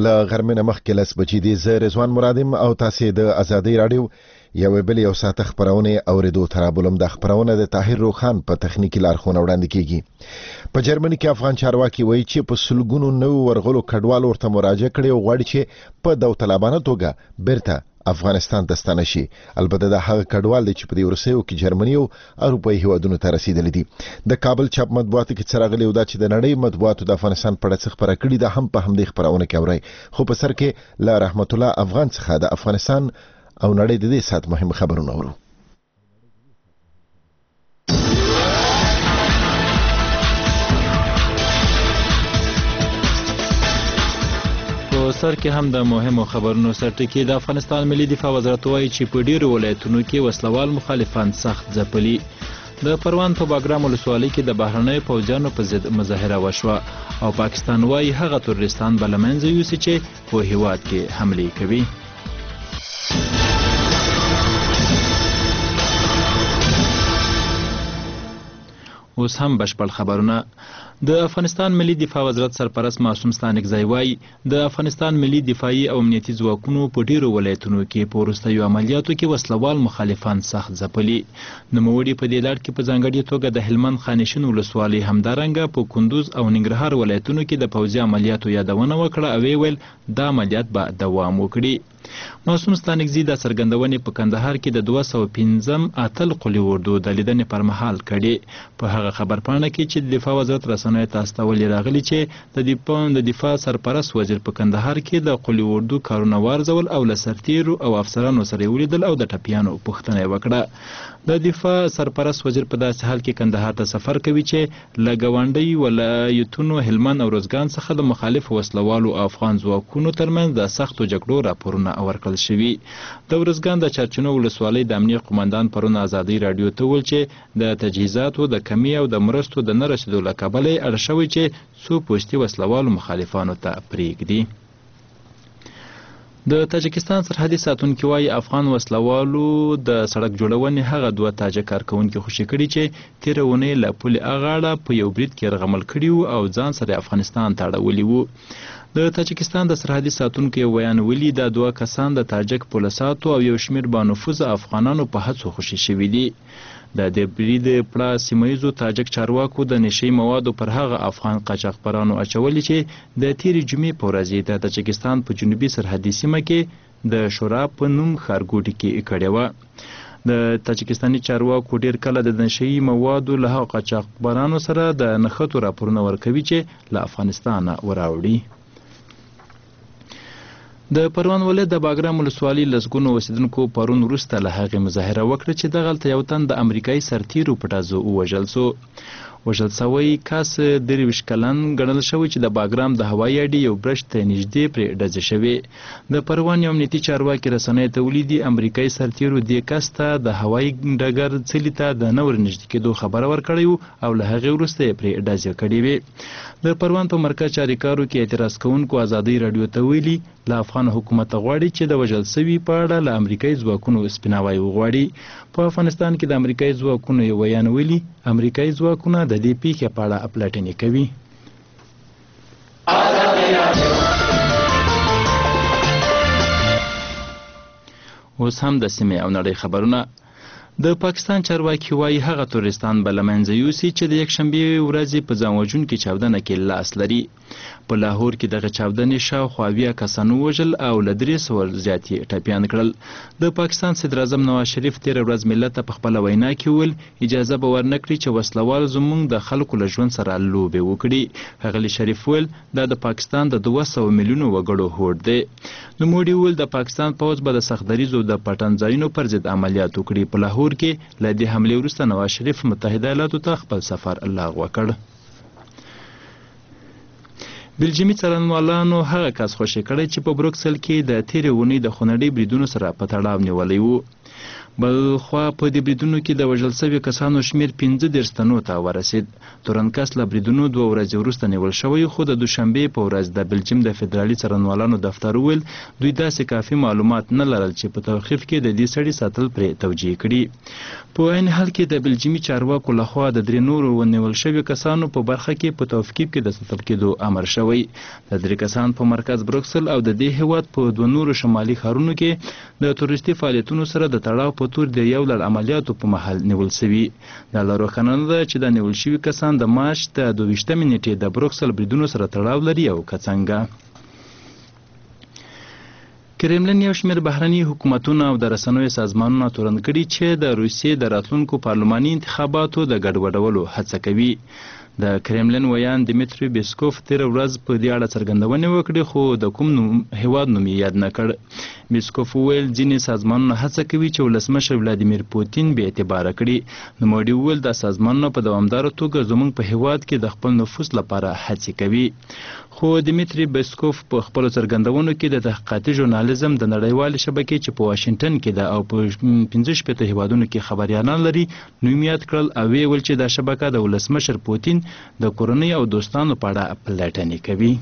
له غرمې نه مخکې 10 بجې دي. زه رضوان مرادم او تاسې د ازادۍ راډیو یو ساعته خبرونه اوریدو ترابولم. د خبرونه د طاهر روخان په تخنیکی لارښوونه وړاندې کیږي. په جرمني کې افغان چارواکي وایي چې په سلګونو نو ورغلو کډوالو ورته مراجعه کړې او غواړي چې په داوطلبانه توګه بیرته افغانستان ته ستانه شي. البته دا هغه کډوال دي چې په دې ورسېو کې جرمني او اروپایي هیوادونو ته رسیدلي دي. د کابل چاپ مطبوعاتو کې څرګندلي و دا چې د نړۍ مطبوعاتو د افغانستان په اړه څه خبره کړې ده هم په همدې خبرونه کې اوري. خو په سر کې لا رحمت الله افغان څخه د افغانستان او نړۍ د دې سات مهم خبرونه اورو. سر کې هم د مهمو خبرونو سرټکی. د افغانستان ملي دفاع وزارت وایي چې په ډیرو ولایتونو کې وسلوال مخالفان سخت ځپلي. د پروان په باګرام ولسوالۍ کې د بهرنیو پوځیانو په ضد مظاهره وشوه او پاکستان وایي هغه تروریستان به له منځه یوسي چې په هیواد کې حملې کوي. اوس هم بشپړ خبرونه. د افغانستان ملي دفاع وزارت سرپرست معصوم ستانکزی وایي د افغانستان ملي دفاعي او امنیتي ځواکونو په ډیرو ولایتونو کې په وروستیو عملیاتو کې وسلوال مخالفان سخت ځپلي. نوموړي په دې لړ کې په ځانګړې توګه د هلمند خانشین ولسوالۍ همدارنګه په کندوز او ننګرهار ولایتونو کې د پوځي عملیاتو یادونه وکړه او ویل دا عملیات به دوام وکړي. معصوم ستانکزی د څرګندونې په کندهار کې د 205 اتل قلي اردو د لیدنې پر مهال کړي. په هغه خبرپاڼه کې چې د دفاع وزارت رسنیو ته استولې راغلي چې د دفاع سرپرست وزیر په کندهار کې د قلي اردو کارونه وارزول او له سرتیرو او افسرانو سره ولیدل او د ټپیانو پوښتنه وکړه. د دفاع سرپرست وزیر په داسې حال کې کندهار ته سفر کوي چې له ګاونډي ولایتونو هلمند او روزګان څخه د مخالف وسلوالو او افغان ځواکونو ترمنځ د سختو جګړو راپورونه ورکړل شوي. د ورزګان د چرچنو ولسوالۍ د امنیه قومندان پرون ازادۍ راډیو ته وویل چې د تجهیزاتو د کمی او د مرستو د نه رسیدو له کبله یې اړ شوی چې څو پوستي وسلوالو مخالفانو ته پرېږدي. د تاجکستان سرحدي ساتونکي وایي افغان وسلوالو د سړک جوړونې هغه 2 تاجک کارکونکي خوشي کړي چې تېره اونۍ له پولې اغاړه په یو برید کې یرغمل کړي وو او ځان سره افغانستان ته اړولي وو. د تاجکستان د سرحدي ساتونکو ویان ویلي دا 2 کسان د تاجک پولیساتو او یو شمېر بانفوذه افغانانو په هڅو خوشي شوي دي. د دې برید پړه سیمه ییزو تاجک چارواکو د نشي موادو پر هغه افغان قاچاقبرانو اچولي چې د تېرې جمعې په ورځ د تاجکستان په جنوبي سرحدي سیمه کې د شورا په نوم ښارګوټي کې کړې وه. د تاجکستاني چارواکو ډیر کله د نشي موادو له هغه قاچاقبرانو سره د نښتو راپورونه ورکوي چې له افغانستانه وراوړي. د پروان ولایت د باګرام ولسوالۍ لسګونو اوسیدونکو پرون وروسته له هغې مظاهره وکړه چې دغلته یو تن د امریکایي سرتیرو په ډزو ووژل سو. وژل سوی کس 23 کلن ګڼل شوی چې د باګرام د هوایي اډې یو برج ته نږدې پرې ډزې شوې. د پروان یو امنیتي چارواکي رسنیو ته ولیدي امریکایي سرتیرو دې کس ته د هوایي ډګر څلي ته د نه ورنږدې کېدو خبره ورکړې وه او له هغې وروسته یې پرې ډزې کړې وې. د پروان په مرکز چاریکارو کې اعتراض کوونکو ازادۍ راډیو ته ویلي له افغان حکومت غواړي چې د وژل سوي په اړه له امریکایي ځواکونو سپیناوی وغواړي. په افغانستان کې د امریکایي ځواکونو یو ویان ویلي امریکایي ځواکونه د دې پیښې په اړه پلټنې کوي. اوس هم د سیمې او نړۍ خبرونه. د پاکستان چارواکي وایي هغه تروریستان به له منځه یوسي چې د یکشنبې ورځې په ځان وژونکې چاودنه کې لاس لري. په لاهور کې دغه چاودنې شاوخوا 20 کسان ووژل او له 300 زیات یې ټپیان کړل. د پاکستان صدر اعظم نواز شریف تېره ورځ ملت ته په خپله وینا کې وویل اجازه به ورنکړي چې وسلوال زموږ د خلکو له ژوند سره لوبې وکړي. ښاغلي شریف ویل دا د پاکستان د 200 میلیونو وګړو هوډ دی. نوموړي وویل د پاکستان پوځ به د سختدریزو د پټن ځایونو پر ضد عملیات وکړي. په لاهور کې له دې حملې وروسته نواز شریف متحده ایالاتو ته خپل سفر لغوه کړ. بلجیمي څارنوالانو هغه کس خوشي کړی چې په بروکسل کې د تېرې اونۍ د خونړۍ بریدونو سره په تړاو نیولی و. بل خوا په دې بریدونو کې د وژل شوي کسانو شمیر 15 تنو ته ورسید. تورنکس له بریدونو 2 ورځې وروسته نیول شوی، خو د دوشنبې په ورځ د بلجیم د فدرالي څارنوالانو دفتر وویل دوی داسې کافي معلومات نه لرل چې په توقیف کې د دې سړي ساتل پرې توجیه کړي. په عین حال کې د بلجیمي چارواکو لخوا د 3 نورو ونیول شوي کسانو په برخه کې په توقیف کې د ساتل کېدو امر شوی. د 3 کسان په مرکز بروکسل او د دې هیواد په 2 نورو شمالي ښارونو کې د تورستي فعالیتونو سره د تړاو په تور د یو لړ عملیاتو په محل نیول شوي. دا لا روښانه ده چې د نیول شوي کسان د مارچ د 22 نیټې د بروکسل بریدونو سره تړاو لري او که څنګه. کرملن یو شمېر بهرني حکومتونه او د رسنیو سازمانونه تورن کړي چې د روسیې د راتلونکو پارلماني انتخاباتو د ګډوډولو هڅه کوي. د کرملن ویان دمیتری بیسکوف تیر ورځ په دې اړه څرګندونې وکړې، خو د کوم هیواد نوم یاد نه کړ. بیسکوف وویل ځینې سازمانونه هڅه کوي چې ولسمشر ولادیمیر پوتین بې اعتباره کړي. نوموړي وویل دا سازمانونه په دوامداره توګه زموږ په هیواد کې د خپل نفوذ لپاره هڅې کوي. خو دمیتری بیسکوف په خپلو څرګندونو کې د تحقیقاتي ژورنالیزم د نړیوالې شبکې چې په واشنګټن کې ده او په 15 هیوادونو کې خبریالان لري نوم یاد کړل او ویل چې دا شبکه د ولسمشر پوتین د کورنۍ او دوستانو په اړه پلټنې کوي.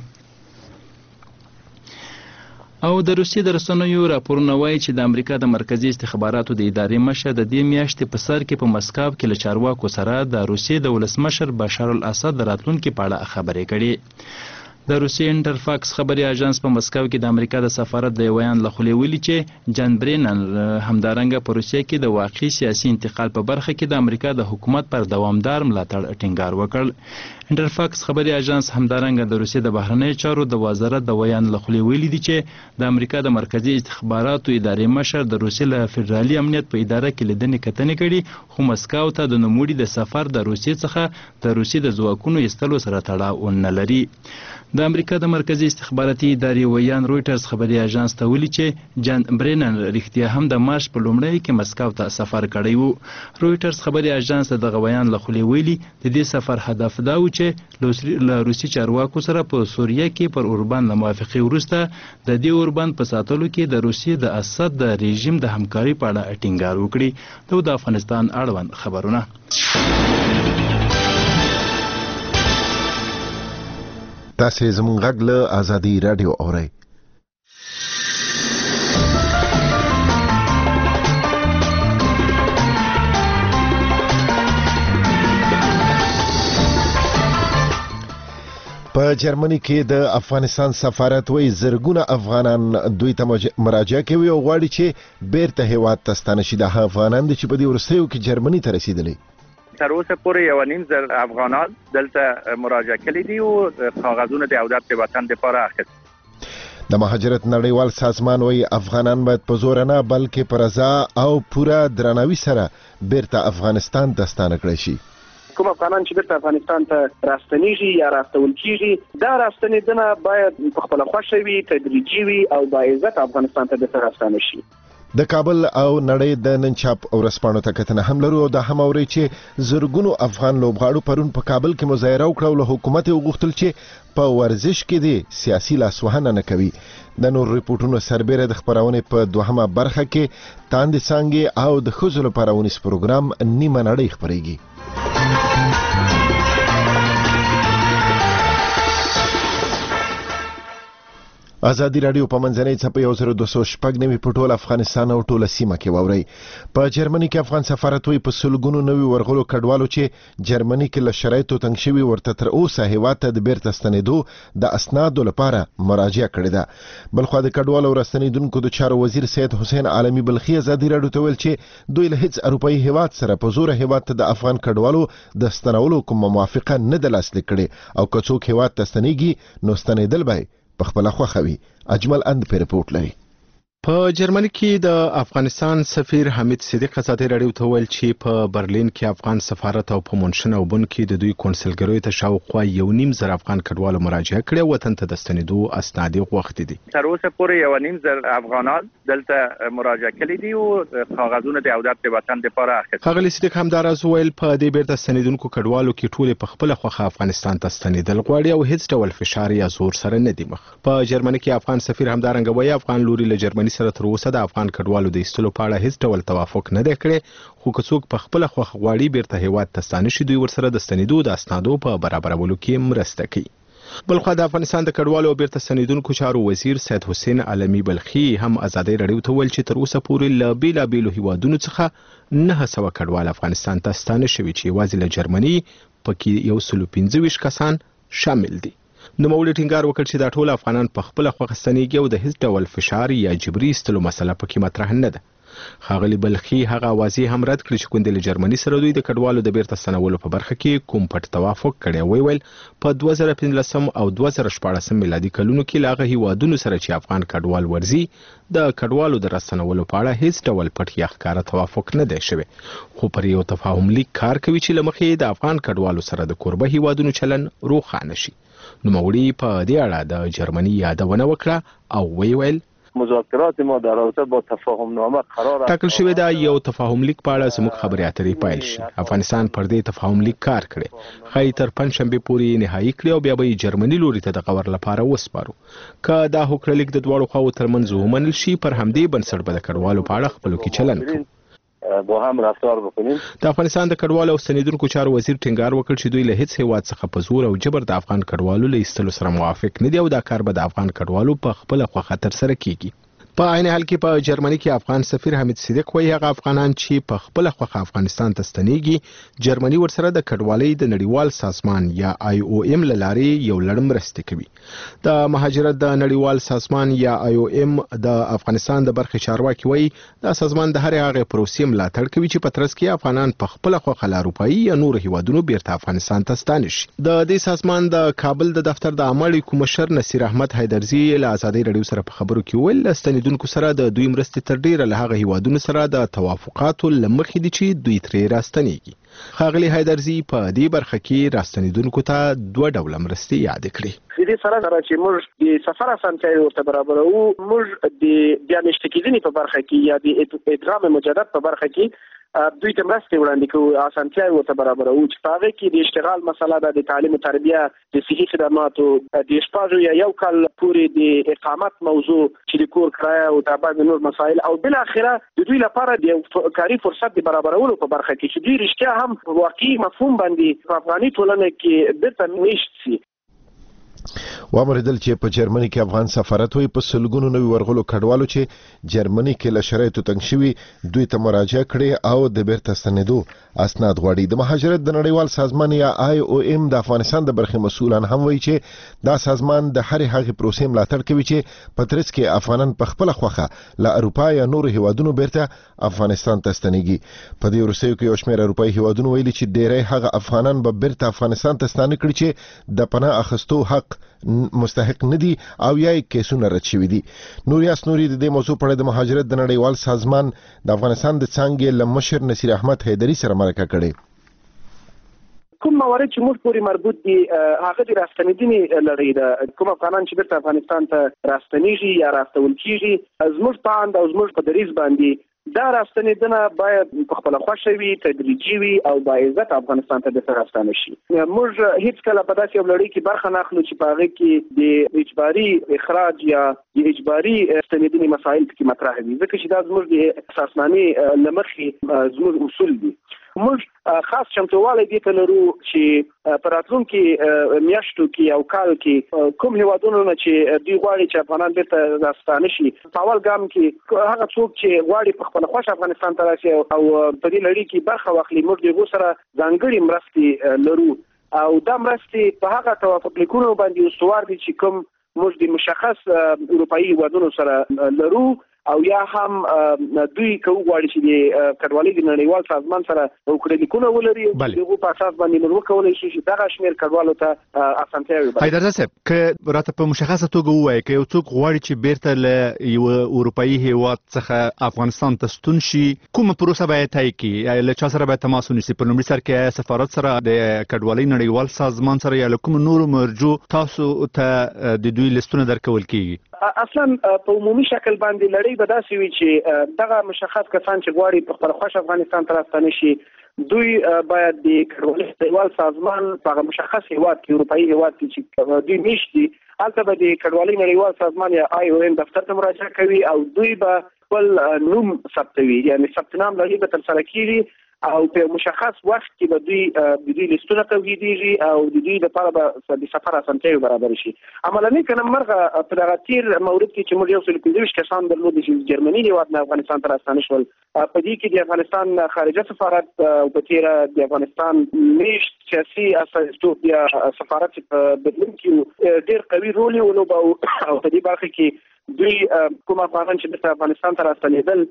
او د روسیې د رسنیو راپورونه وایي چې د امریکا د مرکزي استخباراتو د ادارې مشر د دې میاشتې په سر کې په مسکو کې له چارواکو سره د روسیې د ولسمشر بشار الاسد د راتلونکي په اړه خبرې کړي. د روسیې انټرفاکس خبري اژانس په مسکو کې د امریکا د سفارت د ویان له خولې ویلي چې جان برینن همدارنګه په روسیې کې د واقعي سیاسي انتقال په برخه کې د امریکا د حکومت پر دوامدار ملاتړ ټینګار وکړ. انټرفاکس خبري اژانس همدارنګه د روسیې د بهرنیو چارو د وزارت د ویان له خولې ویلي دي چې د امریکا د مرکزي استخباراتو ادارې مشر د روسیې له فدرالي امنیت په اداره کې لیدنې کتنې کړي، خو مسکو ته د نوموړي د سفر د روسیې څخه د روسیې د ځواکونو ایستلو سره تړاو نه لري. د امریکا د مرکزي استخباراتي ادارې ویان رویټرز خبري اژانس ته ویلي چې جان برینن رښتیا هم د مارچ په لومړۍ کې مسکو ته سفر کړی و. رویټرز خبري اژانس دغه ویان له خولې ویلي د دې سفر هدف دا و چې له روسي چارواکو سره په سوریه کې پر اوربان له موافقې وروسته د دې اوربان په ساتلو کې د روسیې د اسد د رژیم د همکاري په اړه ټینګار وکړي. د افغانستان اړوند خبرونه. تاسې زموږ غږ له ازادي راډیو اورئ. په جرمني کې د افغانستان سفارت وایي زرګونه افغانان دوی ته مراجعه کوي او غواړي چې بیرته هیواد ته ستانه شي. د افغانان چې په دې وروستیو کې جرمني ته رسیدلي تر اوسه پورې 1.5 افغانان دلته مراجعه کړي دي او کاغذونه د عودت د وطن لپاره اخیستي. د مهاجرت نړیوال سازمان وایي افغانان باید په زور نه بلکې په رضا او پوره درناوي سره بیرته افغانستان ته ستانه کړي شي. کوم افغانان چې بیرته افغانستان ته راستنیږي یا راستول کیږي دا راستنیدنه باید په خپل خوښه وي، تدریجي وي او با عزت افغانستان ته بیرته راستانه شي. د کابل او نړۍ د نن چاپ ورځپاڼو ته کتنه هم لرو او د هم اوري چې زرګونو افغان لوبغاړو پرون په کابل کې مظاهره وکړه او له حکومت وغوښتل چې په ورزش کې د سیاسي لاسوهنه نه کوي. د نور ریپورتونو سربېره د خبرونې په دوهمه برخه کې تاندې څانګې او د ښځو لپاره ونیس پروګرام نیمه نړۍ خپرېږي. ازادي راډیو په منځنۍ څپې 1206 په ټول افغانستان او ټول سیمه کې واوري. په جرمني کې افغان سفارت وایي په سلګونو نوي ورغلو کډوالو چې جرمني کې له شرایطو تنګ شوي ورته تر اوسه هیواد ته د بیرته ستنېدو د اسنادو لپاره مراجعه کړې ده. بلخوا د کډوالو راستنېدونکو د چارو وزیر سید حسین عالمي بلخي ازادي راډیو ته ویل چې دوی له هیڅ اروپایي هیواد سره په زور هیواد ته د افغان کډوالو د ستنولو کوم موافقه نه ده لاسلیک کړې او که څوک هیواد ته ستنېږي نو ستنېدل به په خپل خوښوي. اجمل اند په رپورت لري. په جرمني کې د افغانستان سفیر حمید صدیق ازادي راډیو ته ویل چې په برلین کې افغان سفارت او په مونشن او بن کې د دوی کونسلګریو ته شاوخوا 1.5 افغان کډوالو مراجعه کړې وطن ته د ستنېدو اسناد غوښتي دي. تر اوسه پورې 1.5 افغانان دلته مراجعه کړي دي او کاغذونه د عودت د وطن لپاره اخیستي. ښاغلي صدیق همداراز ویل په دې بیرته ستنېدونکو کډوالو کې ټول په خپل خوخه افغانستان ته ستنېدل غواړي او هیڅ ډول فشار یا زور سره نه دي مخ. په جرمني کې افغان سفیر همدارنګه وایي افغان لوري له جرمني جرمني سره تر اوسه د افغان کډوالو د ایستلو په اړه هیڅ ډول توافق نه دی کړی، خو که څوک په خپله خوښه غواړي بیرته هیواد ته ستانه شي، دوی ورسره د ستنېدو د اسنادو په برابرولو کې مرسته کوي. بلخوا د افغانستان د کډوالو او بیرته ستنېدونکو چارو وزیر سید حسین علمي بلخي هم ازادۍ راډیو ته ویل چې تر اوسه پورې له بیلابیلو هیوادونو څخه 900 کډوال افغانستان ته ستانه شوي چې یوازې له جرمني پکې 125 کسان شامل دي. نوموړي ټینګار وکړ چې دا ټول افغانان په خپله خوښه ستنېږي او د هیڅ ډول فشار یا جبري ایستلو مسله پکې مطرح نه ده. ښاغلي بلخي هغه واضح هم رد کړی چې کوندې له جرمني سره دوی د کډوالو د بیرته ستنولو په برخه کې کوم پټ توافق کړی. ویل په 2015 او 2014 میلادي کلونو کې له هغه هیوادونو سره چې افغان کډوال ورځي د کډوالو د راستنولو په اړه هیڅ ډول پټ یا ښکاره توافق نه دی شوی، خو پر یو تفاهم لیک کار کوي چې له مخې د افغان کډوالو سره د کوربه هیوادونو چلن روښانه شي. نوموړي په دې اړه د جرمني یادونه وکړه او ویل مذاکرات ما در رابطه با تفاهم نامه قرار ټاکل شوی دا یو تفاهم لیک په اړه زموږ خبرې اترې پیل شي. افغانستان پر دې تفاهم لیک کار کړي، خای تر پنځشنبه پورې نهایی کړي او بیا به جرمني لوري ته د خبر لپاره وسپارو. که دا هوکړه لیک د دواړو خواو ترمنځ ومنل شي، پر همدې بنسټ به د کډوالو په اړه خپلو کې چلن کوي. با هم رفتار بکنیم. د افغانستان د کډوالو او ستنېدونکو چارو وزیر ټینګار وکړ چې دوی له هیڅ هیواد څخه په زور او جبر د افغان کډوالو له ایستلو سره موافق نه دي او دا کار به د افغان کډوالو په خپله خوښه ترسره کیږي. په عین حال کې په جرمني کې افغان سفیر حمید صدیق وایي هغه افغانان چې په خپله خوښه افغانستان ته ستنېږي، جرمني ورسره د کډوالۍ د نړیوال سازمان یا IOM له لارې یو لړ مرستې کوي. د مهاجرت د نړیوال سازمان یا IOM د افغانستان د برخې چارواکي وایي دا سازمان د هرې هغې پروسې ملاتړ کوي چې په ترڅ کې افغانان په خپله خوښه له اروپایي یا نورو هیوادونو بیرته افغانستان ته ستانه شي. د دې سازمان د کابل د دفتر د عمل کمشر نصیر احمد حیدرزي له ازادۍ راډیو سره په خبرو کې ویل ستنېدونکو سره د دوی مرستې تر ډیره له هغه هیوادونو سره د توافقاتو له مخې دي چې دوی ترې راستنېږي. ښاغلي حیدرزي په دې برخه کې راستنېدونکو ته 2 ډوله مرستې یاد کړې. دې سره چې موږ د سفر اسانتیاوې ورته برابروو، موږ د بیا نشته کېدنې په برخه کې یا د ادغام مجدد په برخه کې دوی ته مرستې وړاندې کوو، اسانتیاوې ورته برابروو چې په هغه کې د اشتغال مسله ده، د تعلیم و تربیه، د صحي خدماتو، د شپږ یا 1 کال پورې د اقامت موضوع چې د کور کرایه او د بعض نور مسایل، او بل اخره د دوی لپاره د کاري فرصت د برابرولو په برخه کې چې دوی رښتیا هم واقعي مفهوم باندې په افغاني ټولنه کې بیرته میشت شي. وامریدل چې په جرمني کې افغان سفارت وي په سلګونو نوي ورغلو کډوالو چې جرمني کې له شرایطو تنګ شوي دوی ته مراجعه کړې او د بیرته ستنېدو اسناد غواړي. د مهاجرت د نړیوال سازمان یا IOM د افغانستان د برخې مسؤلان هم وایي چې دا سازمان د هرې هغې پروسې ملاتړ کوي چې په ترڅ کې افغانان په خپله خوښه له اروپا یا نورو هیوادونو بیرته افغانستان ته ستنېږي. په دې وروستیو کې یو شمېر اروپایي هیوادونو ویلي چې ډیری هغه افغانان به بیرته افغانستان ته ستانه کړي چې د پناه اخیستو حق مستحق ندي او یا کیسونه رد شوي دي. نوریاس نوري د دې موضوع په اړه د مهاجرت د نړیوال سازمان د افغانستان د څانګې له مشر نصیر احمد حیدري سره مرکه کړې. کوم موارد چې موږ پورې مربوط دي هغه د راستنېدنې لړۍ ده. کوم افغانان چې بیرته افغانستان ته راستنېږي یا راستول کېږي، زموږ په اند او زموږ په دریځ باندې دا راستنېدنه باید په خپله خوښه وي، تدریجي وي او باعزت افغانستان ته بیرته راستانه شي. موږ هیڅ کله په داسې یو لړۍ کې برخه نه اخلو چې په هغې کې د اجباري اخراج یا د اجباري ستنېدنې مسایل پکې مطرح وي، ځکه چې دا زموږ د اساسنامې له مخې زموږ اصول دي. موږ خاص چمتووالی دې ته لرو چې په راتلونکي میاشتو کې او کال کې کوم هیوادونو نه چې دوی غواړي چې افغانان بیرته راستانه شي، په اول ګام کې هغه څوک چې غواړي په خپله خوښه افغانستان ته راشي او په دې لړۍ کې برخه واخلي، موږ د هغو سره ځانګړې مرستې لرو او دا مرستې په هغه توافق لیکونو باندې استوار دي چې کوم موږ د مشخص اروپایي هیوادونو سره لرو او یا هم دوی کوم غواړي چې د کډوالۍ د نړیوال سازمان سره وکړي لیکونه ولري، دغه په اساس باندې موږ وکولای شو چې دغه شمیر کډوالو ته اسانتیاوي ورکړو. حیدرزي صاحب، که راته په مشخصه توګه ووایي که یو څوک غواړي چې بیرته له یو اروپایي هیواد څخه افغانستان ته ستون شي، کومه پروسه باید طی کړي؟ له چا سره باید تماس ونیسي؟ په لومړي سر کې سفارت سره، د کډوالۍ نړیوال سازمان سره، یا له کوم نورو مرجو تاسو ته د دوی لیستونه درکول کیږي؟ اصلا په عمومي شکل باندې لړۍ به داسې وي چې دغه مشخص کسان چې غواړي په خپله خوښه افغانستان ته راستانه شي، دوی باید د کډوالۍ نړیوال سازمان په مشخص هیواد کې اروپאי هیواد کې چې دوی میشتي هلته به د کډوالۍ نړیوال سازمان یا IOM دفتر ته مراجعه کوي او دوی به خپل نوم ثبتوي، یعنی ثبت نام لري به ترسره کیږي او په مشخص وخت کې به دوی لیستونه تولیدېږي او د دوی لپاره به د سفر اسانتیاوې برابر شي. عملاً کنه مرغه په دغه تیر مورد کې چې موږ یو څل 25 کسان درلودل چې جرمني هیواد نه افغانستان ته راستانه شول، په دې کې د افغانستان خارجه سفارت او په تیر د افغانستان میشت سیاسي استازیتوب یا سفارت په بدلون کې ډېر قوي رول ولوباوه او په دې برخه کې دوی کوم افغانان چې د افغانستان ته راستنېدل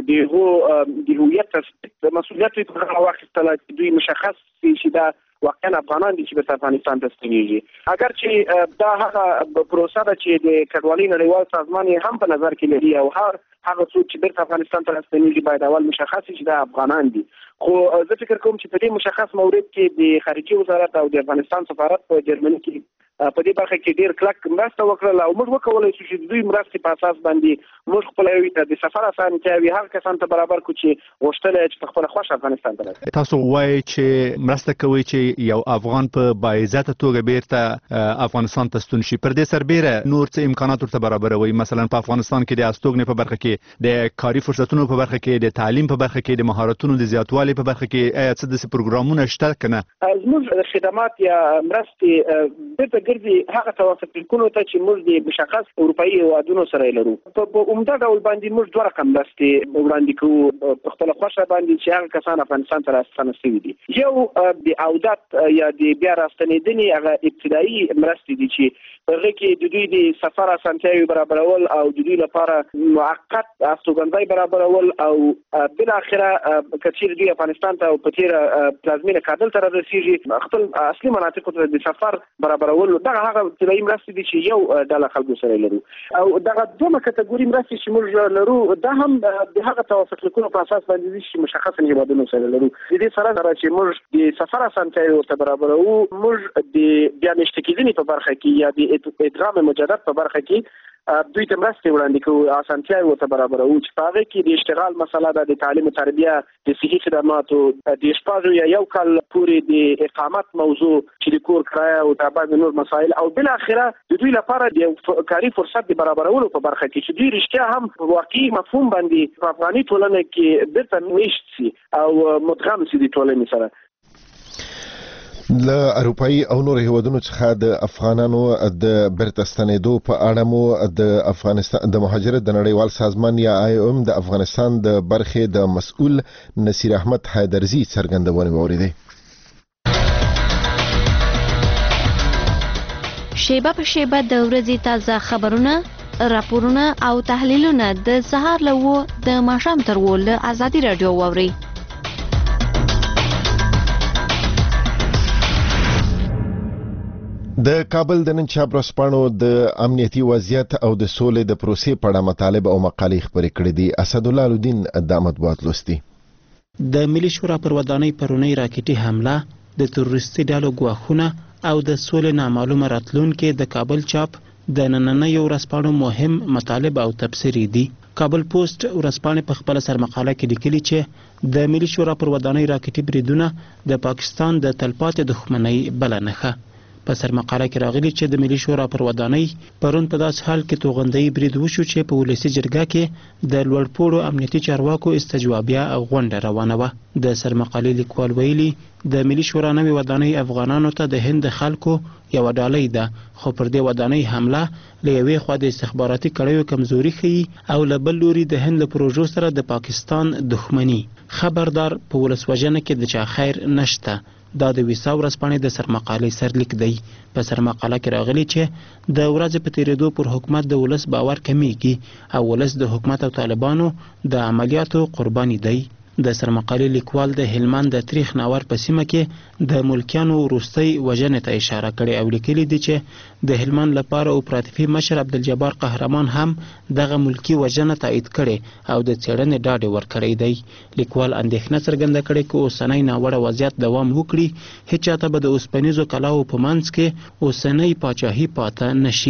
د هویت د مسؤلیت په هغه وخت کې دوی مشخص شي دا واقعا افغانان دي چې په افغانستان ته ستنېږي. اگر چې دا هغه پروسه ده چې د کډوالۍ نړیوال سازمان هم په نظر کې لري او هغه څوک چې بیرته افغانستان ته راستنېږي باید اول مشخص شي چې دا افغانان دي. خو زه فکر کوم چې په دې مشخص مورد کې د خارجي وزارت او د افغانستان سفارت په جرمني کې په دې برخه کې ډېر کلک مرسته وکړه او موږ وکولای شو چې دوی مرستې په اساس باندې موږ خپل یو د سفر اسانتیاوې هر کسان ته برابر کړو چې غوښتل چې په خپل خوښ افغانستان ته راشي. تاسو وایي چې مرسته کوي چې یو افغان په باعزته توګه بیرته افغانستان ته ستون شي، پر دې سربېره نور څه امکانات ورته برابروي؟ مثلا په افغانستان کې د استوګنې په برخه کې، د کاري فرصتونو په برخه کې، د تعلیم په برخه کې، د مهارتونو د زیاتوالي په برخه کې آیا څه د پروګرامونه شته کنه؟ زموږ خدمات یا مرستې د ګرځي هغه توافقونو ته چې موږ د مشخص اروپאי هیوادونو سره لرو. په عمده ډول باندې موږ دوه رقم مرستې وړاندې کوو په خپل خوښه باندې چې هغه کسان افغانستان ته راستنه شوي دي. یو د عودت یا د بیا راستنېدنې هغه ابتدایي مرستې دي چې په هغه کې د دوی د سفر اسانتیاوې برابرول او د دوی لپاره موقت استوګنځای برابرول او بالاخره که چیرې دوی افغانستان ته په تیره پلازمینه کابل ته رارسېږي خپل اصلي مناطقو ته د سفر برابرول. دغه هغه ابتدایي مرستې دي چې یو ډله خلکو سره لرو. او دغه دومره کټګوري مرستې چې موږ لرو دا هم د هغه توافقونو په اساس باندې دي چې مشخص هیوادونو سره لرو. د دې سره چې موږ د سفر اسانتیاوې ورته برابروو، موږ د بیا نشته کېدنې په برخه کې یا د ادغام مجدد په برخه کې دوی ته مرستې وړاندې کوو، اسانتیاوې ورته برابروو چې په هغه کې د اشتغال مسله ده، د تعلیم و تربیه، د صحي خدماتو، د شپږ یا یو کال پورې د اقامت موضوع چې د کور کرایه او د بعض نور مسایل او بل اخره د دوی لپاره د کاري فرصت د برابرولو په برخه کې چې دوی رښتیا هم واقعي مفهوم باندې په افغاني ټولنه کې بیرته میشت شي او مدغم شي د ټولنې سره. له اروپאי او نور هیوادونو څخه د افغانانو د بیرته ستنېدو په اړه مو د افغانستان د مهاجرت د نړیوال سازمان یا IOM د افغانستان د برخې د مسؤل نصیر احمد حیدرزي څرګندونه واوریده. شیبه په شیبه د ورځې تازه خبرونه، راپورونه او تحلیلونه د سهار له د ماښام تر له ازادي رادیو واوري. د کابل د نن چاپ ورځپاڼو د امنیتي وضعیت او د سولې د پروسې په اړه مطالب او مقالې خپرې کړې دي. اسدالله الدین د مطبوعات لوستي. د ملي شورا پر ودانۍ پرونی راکټي حمله، د تروریستي ډلو ګواښونه او د سولې نامعلومه راتلونکې د کابل چاپ د نننیو ورځپاڼو مهم مطالب او تبصرې دي. کابل پوسټ ورځپاڼې په خپل سرمقاله کې لیکلي چې د ملي شورا پر ودانۍ راکټي بریدونه د پاکستان د تلپاتې دښمنۍ بله نښه. په سرمقاله کې راغلي چې د ملي شورا پر ودانۍ پرون په داس حال کې توغندۍ برید وشو چې په ولسی جرګه کې د لوړپوړو امنیتي چارواکو استجوابیه او غونډه روانه وه. د سرمقالې لیکوال ویلي د ملي شورا نوې ودانۍ افغانانو ته د هند خلکو یو ډالۍ ده، خو پر دې ودانۍ حمله له یوې خوا د استخباراتي کړیو کمزوري ښیي او له بل لوري د هند له پروژو سره د پاکستان دښمني. خبردار په ولسوژنه کې د چا خیر نشته. دا د ویسا ورځپاڼې د سرمقالې سرلیک دی. په سرمقاله کې راغلي چې د ورځې په تیریدو پر حکومت د ولس باور کمیږي او ولس د حکومت او طالبانو د عملیاتو قرباني دی. د سرمقالې لیکوال د هلمند د تاریخ ناور په سیمه کې د ملکیانو وروستۍ وژنې ته اشاره کړې او لیکلي دي چې د هلمند لپاره اپراتیفي مشر عبدالجبار قهرمان هم دغه ملکی وژنه تایید کړې او د څېړنې ډاډ ورکړی دی. لیکوال اندېښنه څرګنده کړې چې اوسنی ناوړه وضعیت دوام وکړي، هیڅ چاته به د اوسپنیزو کلاوو په منځ کې اوسنۍ پاچاهي پاته نشي.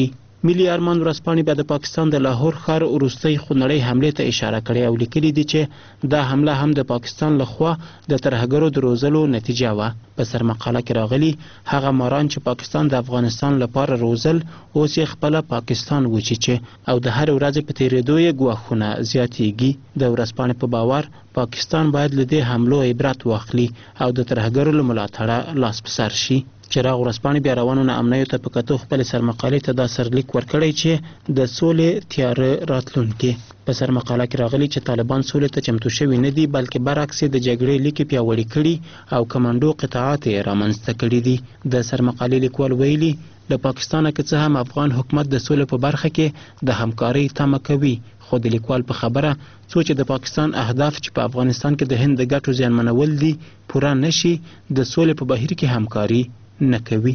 ملي ارمان ورځپاڼې بیا د پاکستان د لاهور ښار وروستۍ خونړۍ حملې ته اشاره کړې او لیکلي دي چې دا حمله هم د پاکستان لخوا د ترهګرو د روزلو نتیجه وه. په سرمقاله کې راغلي هغه ماران چې پاکستان د افغانستان لپاره روزل اوس یې خپله پاکستان وچیچې او د هر ورځې په تېرېدو یې ګواښونه زیاتېږي. د ورځپاڼې په باور پاکستان باید له دې حملو عبرت واخلي او د ترهګرو له ملاتړه لاس په سر شي. چراغ ورځپاڼې بیا روانو ناامنیو ته په کتو خپلې سرمقالې ته دا سرلیک ورکړی چې د سولې تیاره راتلونکې. په سرمقاله کې راغلي چې طالبان سولې ته چمتو شوي نه دي بلکې برعکس د جګړې لیکې پیاوړي کړي او کمانډو قطاعات یې رامنځته کړي دي. د سرمقالې لیکوال ویلي له پاکستانه که څه هم افغان حکومت د سولې په برخه کې د همکارۍ تمه کوي خو د لیکوال په خبره څو چې د پاکستان اهداف چې په افغانستان کې د هند د ګټو زیانمنول دي پوره نشي د سولې په بهیر کې همکاري نه کوي.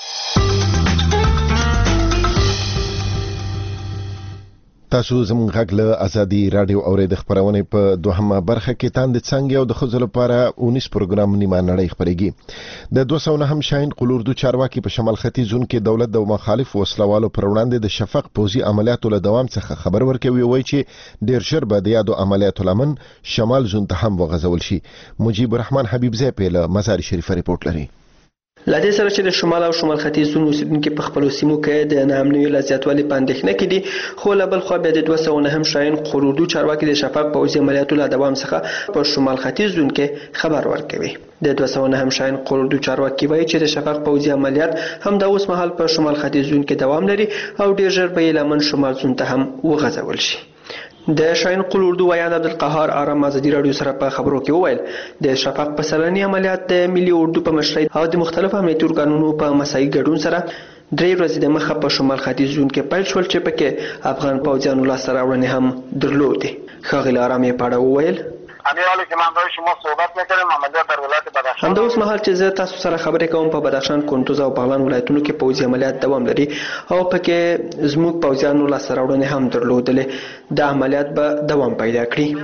تاسو زموږ غږ له ازادي رادیو اورید خبرونه په دوهمه برخه کې تاند څنګه او د خزل لپاره 19 پروګرام نیمه نړۍ خبرېږي. د 209 شاهین قلوردو چارواکي په شمال ختیځ زون کې دولت د مخالف وسلوالو پر وړاندې د شفق پوزي عملیاتو له دوام څخه خبر ورکوي وایي چې ډیر ژر به د یادو عملیاتو لمن شمال زون ته هم وغځول شي. مجيب الرحمن حبیب زی په مزار شریف ریپورت لري. لدې سره چې د شمال او شمال ختیځ زون اوسیدونکو په خپل سیمو کې د ناامنیو له زیاتوالي په اندېښنه کې دي خو له بل خوا بیا د 209 شاهین قلوردو چارواکي د شفاق پوځي عملیاتو له دوام څخه په شمال ختیځ زون کې خبر ورکوي. د 209 شاهین قلوردو چارواکي وایي چې د شفاق پوځي عملیات هم د اوس مهال په شمال ختیځ زون کې دوام لري او ډیر ژر به یې لمن شمال زون ته هم وغځول شي. د شاهین قلوردو ویان عبدالقهار آرام ازادي رادیو سره په خبرو کې وویل د شفاق په سرنی عملیات د ملي اردو په مشرۍ او د مختلفو امنیتي ارګانونو په مساعي ګډون سره درې ورځې د مخه په شمال ختیځ زون کې پیل شول چې پکې افغان پوځیانو لاسته راوړنې هم درلودې. ښاغلي آرام یې په اړه وویل حالی که من برای شما صحبت میکنم عملیات در ولایت بدخشان همدا اوس مهال چې زه تاسو سره خبرې کوم په بدخشان، کندوز او بغلان ولایتونو کې پوځي عملیات دوام لري او پکې زموږ پوځیانو لاسته راوړنې هم درلودلې. د عملیات به دوام پیدا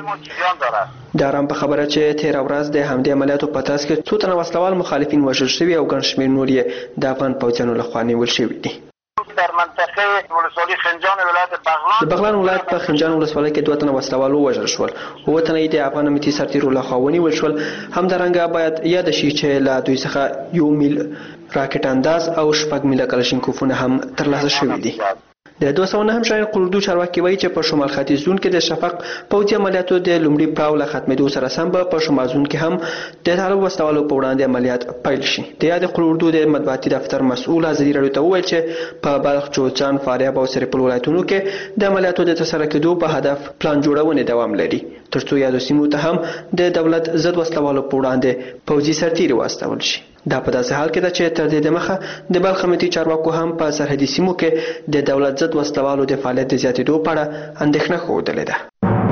کړي. د آرام په خبره چې تیر ورځ د همدې عملیاتو په ترڅ کې څو تنه وسلوال مخالفین وژل شوي او ګڼ شمېر نور یې د افغان پوځیانو لخوا نیول شوي دي. در منطقه ولسوالی خنجان ولایت بغلان د بغلان ولایت په خنجان ولسوالۍ کې 2 تنه وسلوال وژل شول، 7 تنه د افغان امنیتي سرتیرو لخوا ونیول شول. همدارنګه باید یاد شي چې له دوی څخه 1 میل راکټ انداز او 6 میله کلاشینکوفونه هم ترلاسه شوي دي. د 209 شاهین قلوردو چارواکي وایي چې په شمال ختیځ زون کې د شفق پوځي عملیاتو د لومړي پړاو له ختمېدو سره سم به په شمال زون کې هم د طالب وسلوالو په وړاندې عملیات پیل شي. د یاد قلوردو د مطبوعاتي دفتر مسؤل ازادي رادیو ته وویل چې په بلخ، جوزجان، فاریاب او سرپل ولایتونو کې د عملیاتو د ترسره کېدو په هدف پلان جوړونې دوام لري ترڅو یادو سیمو ته هم د دولت ضد وسلوالو په وړاندې پوځي سرتیري واستول شي. دا په داسې حال کې ده چې تر دې دمخه د بلخ امنیتي چارواکو هم په سرحدي سیمو کې د دولت ضد وسلوالو د فعالیت د زیاتېدو په اړه اندېښنه ښودلې ده.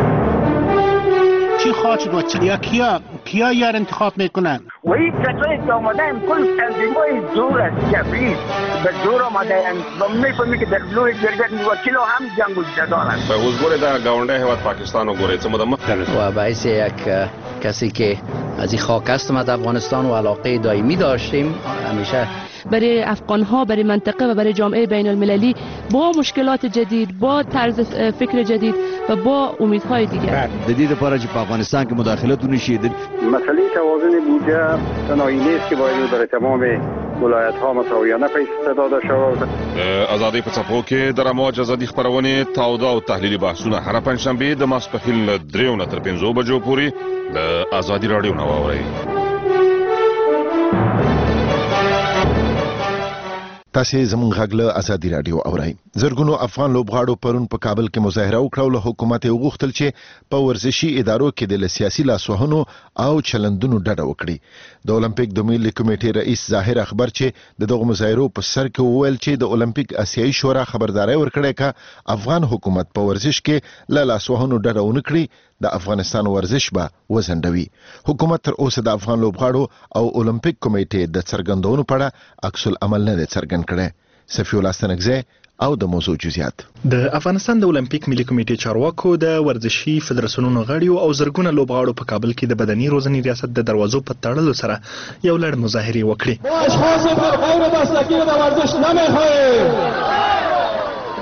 چی خواهد شد و کیا یار انتخاب میکنن؟ و این کسایی که آمدن کل تنظیمای زور است، جبری به زور آمدن و میفهمی که در لوی گردن وکیل هم جنگ و جدال است. به حضور در گاونده هیواد پاکستان و گوره چه و باعث یک کسی که از این خاک هستم از افغانستان و علاقه دائمی داشتیم همیشه برای افغان ها، برای منطقه و برای جامعه بین المللی با مشکلات جدید، با طرز فکر جدید و با امیدهای دیگر. جدید لپاره چې په افغانستان کې مداخلت ونشي. مسئله توازن بودجه تنهایی نیست که باید در تمام ولایت ها مساویانه پیش داده شود. ازادي په څپو کې د رموج ازادي خبرونه، تاوده او تحلیلي بحثونه هر پنځشنبه د ماسپښین له 3 تر 5 بجو پورې د ازادي رادیو نو اورئ. تاسو زموږ غږ له ازادي رادیو اورئ. زرګونو افغان لوبغاړو پرون په کابل کې مظاهره وکړه له حکومت یې وغوښتل چې په ورزشي ادارو کې د سیاسي لاسوهنو او چلندونو ډډه وکړي. د اولمپیک د ملي کمیټې رئیس ظاهر اخبار چې دغه مظاهرو په سر کې وویل چې د اولمپیک اسیایي شورا خبرداري ورکړې ک افغان حکومت په ورزش کې له لاسوهنو ډډه ونکړي د افغانستان ورزش به وزندوي. حکومت تر اوسه د افغان لوبغاړو او اولمپیک کمیټې د څرګندونو په اړه عکس العمل نه څرګند کړي. صفي الله ستنګزه او د موضوع جزئیات. د افغانستان د اولمپیک ملي کمیټې چارواکو د ورزشي فدراسیونونو غړیو او زرګونه لوبغاړو په کابل کې د بدني روزنې ریاست د دروازو په تړلو سره یو لړ مظاهرې وکړې.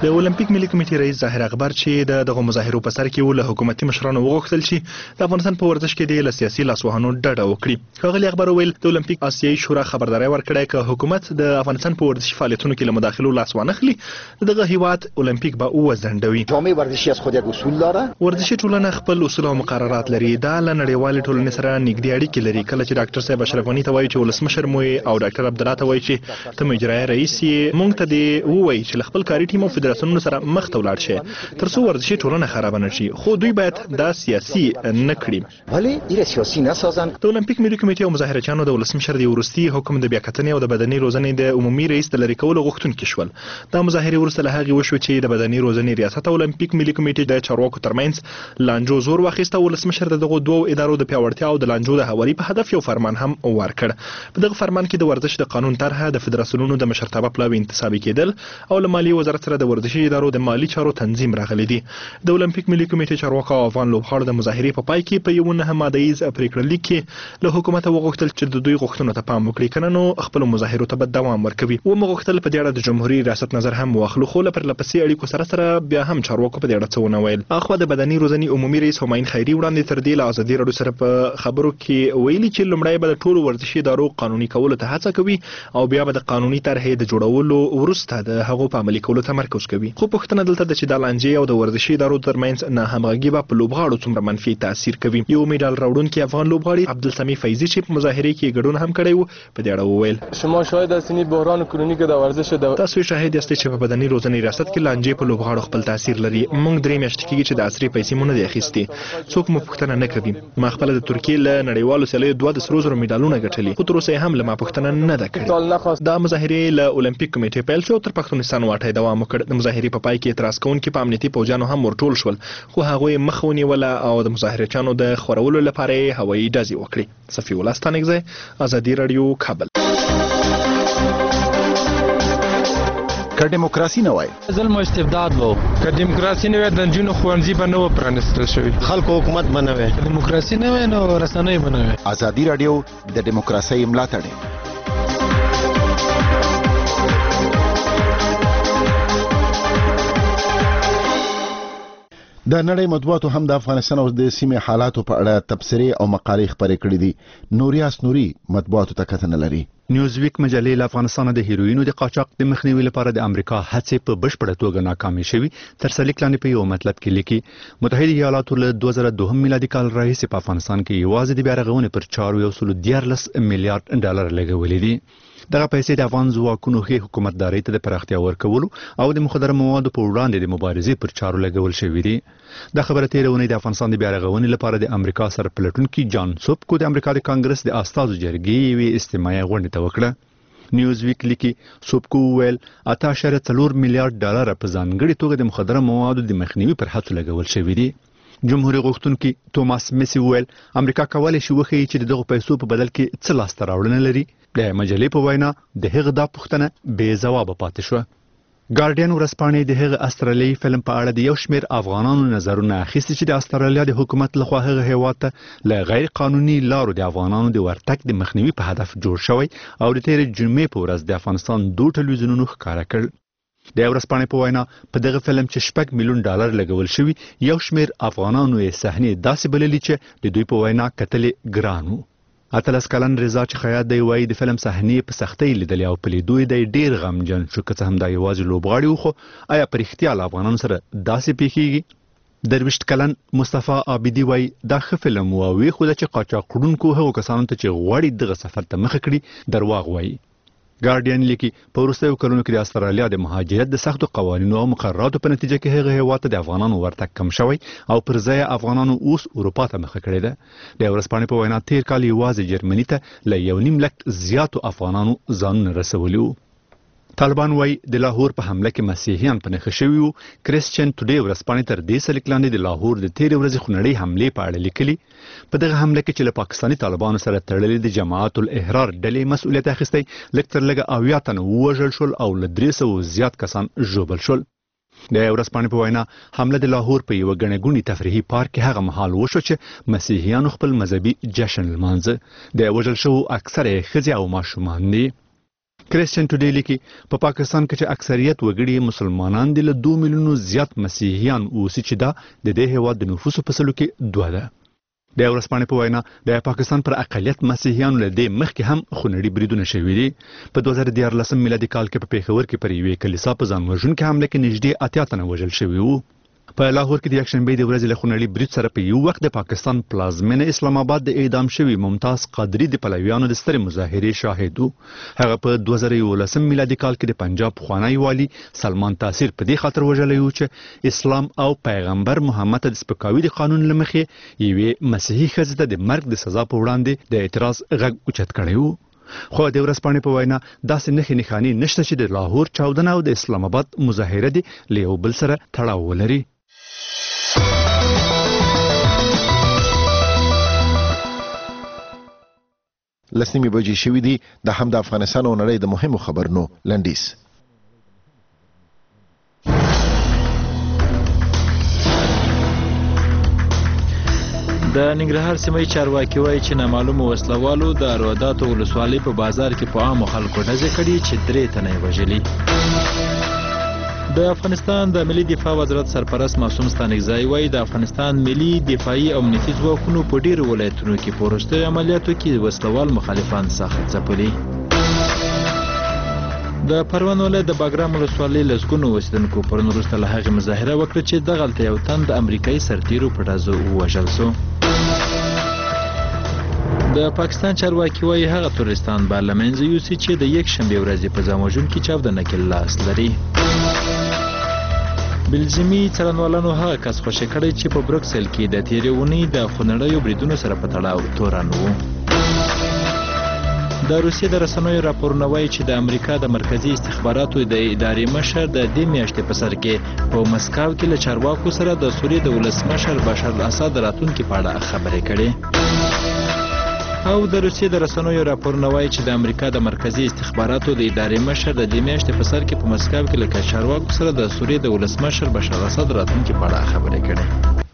د اولمپیک ملي کمیټې رئیس ظاهر اکبر چې دغه مظاهرو په سر کې له حکومتي مشرانو وغوښتل چې د افغانستان په ورزش کې د سیاسي لاسوهانو ډډه وکړي. ښاغلي اکبر وویل د اولمپیک آسیایي شورا خبرداری ورکړې چې حکومت د افغانستان په ورزشي فعالیتونو کې له مداخلو لاس وانه خلي دغه هیواد اولمپیک به وځنډوي. جامعه ورزشی از خود یک اصول داره. ورزشي ټولنه خپل اصول او مقررات لري. دا له نړیوالې ټولنې سره نږدې اړیکې لري. کله چې ډاکټر صاحب اشرف غني ته وایي چې ولسمشر مو او ډاکټر عبدالله ته وایي چې ته اجرایي رئیس یې، موږ ته دی وایي چې خپل کاري ټیم او فدراسیونونو سره مخ ته ولاړ شي ترڅو ورزشي ټولنه خراب نه شي، خو دوی باید دا سیاسي نه کړي. ولی این سیاسي نسازن. د اولمپیک ملي کمیټې او مظاهرچیانو د ولسمشر د وروستي حکم د بیاکتنې او د بدني روزنې د عمومي رئیس د لری کولو غوښتونکي شول. دا مظاهرې وروسته له هغې وشو چې د بدني روزنې ریاست اولمپیک ملي کمیټې د چارواکو ترمنځ لانجو زور واخیسته. ولسمشر دغه دوه ادارو د پیاوړتیا او د لانجو د هواري په هدف یو فرمان هم ورکړ. په دغه فرمان کې د ورزش د قانون طرحه د فدراسیونونو د مشرتابه پلاوي انتصابي کېدل او له مالی وزارت سره د ورزشي ادارو د مالی چارو تنظیم راغلي دي. د اولمپیک ملي کمیټې چارواکو او افغان لوبغاړو د مظاهرې په پای کې په یو نه مادهیز پریکړه لیک کې له حکومت وغوښتل چې د دوی غوښتنو ته پام وکړي، کنه نو خپل مظاهرو ته به دوام ورکوي. و مغوښتل په دې اړه د جمهوریت ریاست نظر هم واخلو، خو له پرلپسې اړیکو سره بیا هم چارواکو په دې اړه څه ونه ویل. اخو د بدني روزنې عمومي رئیس هماین خیري وړاندې تر دې له ازادي راډیو سره په خبرو کې ویلي چې لومړی به د ټولو ورزشي ادارو قانوني کولو ته هڅه کوي او بیا به د قانوني طرحې د جوړولو وروسته د هغو په عملي کولو تمرکز کوي. خو پوښتنه دلته ده چې د لانجې او د ورزشي ادارو ترمنځ ناهمغږي به په لوبغاړو څومره منفي تاثیر کوي. یو میډال راوړونکی افغان لوبغاړي عبدالسمی فیضي چې په مظاهرې کې ګډون هم کړی و په دې اړه وویل شما شاهد هستید بحران کرونیک د ورزش تاسو شاهد یاستئ چې په بدني روزنې ریاست کې لانجې په لوبغاړو خپل تاثیر لري. موږ درې میاشتې کېږي چې د عصري پیسې مونږ نه دي اخیستې، څوک مو پوښتنه نه کوي. ما خپل د ترکیې له نړیوالو سیالیو 2 د سرو زرو میډالونه ګټلي، خو تر اوسه هم له ما پوښتنه نه ده کړې. دا مظاهرې له اولمپیک کمیټې پیل شو تر پښتونستان واټی دوام وکړ. د مظاهرې په پای کې اعتراض کوونکي په امنیتي پوجانو هم ورټول شول، خو هغوی مخ ونیوله او د مظاهرچیانو د خورولو لپاره هوایي ډزې وکړې. صفي الله ستانکزی، ازادي راډیو، کابل. که دیموکراسي نه وای ظلم او استبداد وو، که دیموکراسي نه وای د نجونو ښوونځي به نه و پرانیستل شوي، خلکو حکومت به نه وای، دیموکراسي نه وای نو رسنۍ به نه وای. ازادي راډیو د دیموکراسي ملاتړ. د نړۍ مطبوعاتو هم د افغانستان او د سیمې حالاتو په اړه تبصرې او مقالې خپرې کړې دي. نوریاس نوري مطبوعاتو ته کتنه لري. نیوزویک مجلې له افغانستان د هیروینو د قاچاق د مخنیوي لپاره د امریکا هڅې په بشپړه توګه ناکامې شوي. تر څلې لاندې په یو مطلب کې لیکي متحده ایالاتو له 2002 میلادي کال راهیسې په افغانستان کې یوازې د بیا رغونې پر چارو 114 میلیارډ ډالر لګولې دي. دغه پیسې د افغان ځواکونو ښې حکومتدارۍ ته د پراختیا ورکولو او د مخدره موادو په وړاندې د مبارزې پر چارو لګول شوي دي. دا خبره تېره اونۍ د افغانستان د بیا رغونې لپاره د امریکا سرپلټونکي جان سوبکو د امریکا د کانګرس د استازو جرګې یوې استماعي غونډې ته وکړه. نیوزویک لیکي سوبکو ویل 8.4 میلیارډ ډالر په ځانګړي توګه د مخدره موادو د مخنیوي پر هڅو لګول شوي دي. جمهوریت غوښتونکي توماس میسی ویل امریکا کولی شي وښیي چې دغه پیسو په بدل کې څه لاسته راوړنه لري. د مجلې په وینا د هغه دا پوښتنه بې ځوابه پاتې شوه. ګارډین ورځپاڼې د هغه استرالیایي فلم په اړه د یو شمېر افغانانو نظرونه اخیستي چې د استرالیا د حکومت لخوا هغه هیواد ته له غیر قانوني لارو د افغانانو د ورتګ د مخنیوي په هدف جوړ شوی او د تېرې جمعې په ورځ د افغانستان 2 ټلویزیونونو ښکاره کړ. د ورځپاڼې په وینا په دغه فلم چې 6 میلیون ډالر لګول شوي، یو شمېر افغانانو یې صحنې داسې بللي چې د دوی په وینا کتلې ګران وو. 18 کلن رضا چې خیاط دی وایي د فلم صحنې په سختۍ لیدلې او په لیدو یې ډېر غمجن شو. که څه هم دا یوازې لوبغاړي وو، خو آیا په رښتیا له افغانانو سره داسې پیښیږي؟ 23 کلن مصطفی عابدي وایي دا ښه فلم و او ویښوده چې قاچاقړونکو هغو کسانو ته چې غواړي دغه سفر ته مخه کړي درواغ وایي. ګارډین لیکي په وروستیو کلونو کې د استرالیا د مهاجرت د سختو قوانینو او مقرراتو په نتیجه کې هغه هیواد ته د افغانانو ورتګ کم شوی او پر ځای افغانانو اوس اروپا ته مخه کړې ده. د ورځپاڼې په وینا تیر کال یوازې جرمني ته له 1.5 لک زیاتو افغانانو ځانونه رسولي وو. طالبان وایي د لاهور په حمله کې مسیحیان په نښه شوي وو. کرسچن ټوډے ورځپاڼې تر دې څلک لاندې د لاهور د تېرې ورځې خونړۍ حملې په اړه لیکلي. په دغه حمله کې چې له پاکستاني طالبانو سره تړلې د جماعت الاحرار ډلې مسؤلیت اخیستی، لږ تر لږه 80 تنه ووژل شول او له 300 زیات کسان ژوبل شول. د ورځپاڼې په وینا حمله د لاهور په یوه ګڼه ګوڼې تفریحي پارک کې هغه مهال وشو چې مسیحیانو خپل مذهبي جشن لمانځه. د وژل شوو اکثره ښځې او ماشومان دي. کریسچن ټوډے لیکي په پاکستان کې چې اکثریت وګړي مسلمانان دي له 2 میلیونو زیات مسیحیان اوسي چې دا د دې هیواد د نفوسو په سلو کې 2 ده. د ورځپاڼې په وینا د پاکستان پر اقلیت مسیحیانو له دې مخکې هم خونړي بریدونه شوي دي. په 2014 میلادي کال کې په پیښور کې پر یوې کلیسا په ځان وژونکې حمله کې نږدې 80 تنه وژل شوي وو. په لاهور کې د یکشنبې د ورځې له خونړي برید سره په یو وخت د پاکستان پلازمینه اسلام آباد د اعدام شوي ممتاز قادری د پلویانو د سترې مظاهرې شاهد وو. هغه په 2011 میلادي کال کې د پنجاب پخوانی والي سلمان تاثیر په دې خاطر وژلی وو چې اسلام او پیغمبر محمد ته د سپکاوي د قانون له مخې یوې مسیحي ښځې ته د مرګ د سزا په وړاندې د اعتراض غږ اوچت کړی وو. خو د ورځپاڼې په وینا داسې نښې نښانې نشته چې د لاهور چاودنه او د اسلام آباد مظاهره دې له یو بل سره تړاو ولري. لسنیمې بجې شوې دي. د هم د افغانستان او نړۍ د مهمو خبرونو لنډیز. د ننګرهار سیمې چارواکي وایي چې نامعلومو وسلوالو د اروداتو ولسوالۍ په بازار کې په عامو خلکو ډزې کړي چې 3 تنه یې وژلي. د افغانستان د ملي دفاع وزارت سرپرست معصوم ستانکزی وایي د افغانستان ملي دفاعي او امنیتي ځواکونو په ډیرو ولایتونو کې په وروستیو عملیاتو کې وسلوال مخالفان سخت ځپلي. د پروان ولایت د باګرام ولسوالۍ لسګونو اوسېدونکو پرون وروسته له هغې مظاهره وکړه چې دغلته یو تن د امریکایي سرتیرو په ډزو ووژل سو. د پاکستان چارواکي وایي هغه تورستان به له منځه یوسي چې د یکشنبې ورځې په ځان وژونکي چاودنه کې لاس لري. بلجیمي څارنوالانو هغه کس خوشي کړی چې په بروکسل کې د تېرې اونۍ د خونړیو بریدونو سره په تړاو تورن و. د روسیې د رسنیو راپورونه وایي چې د امریکا د مرکزي استخباراتو د ادارې مشر د دې میاشتې په سر کې په مسکو کې له چارواکو سره د سوریې د ولسمشر بشار الاسد راتلونکي په اړه خبرې کړې. او د روسیې د رسنیو راپورونه وایي چې د امریکا د مرکزي استخباراتو د ادارې مشر د دې میاشتې په سر کې په مسکو کې له چارواکو سره د سوریې د ولسمشر بشار الاسد راتلونکي په اړه خبرې کړې.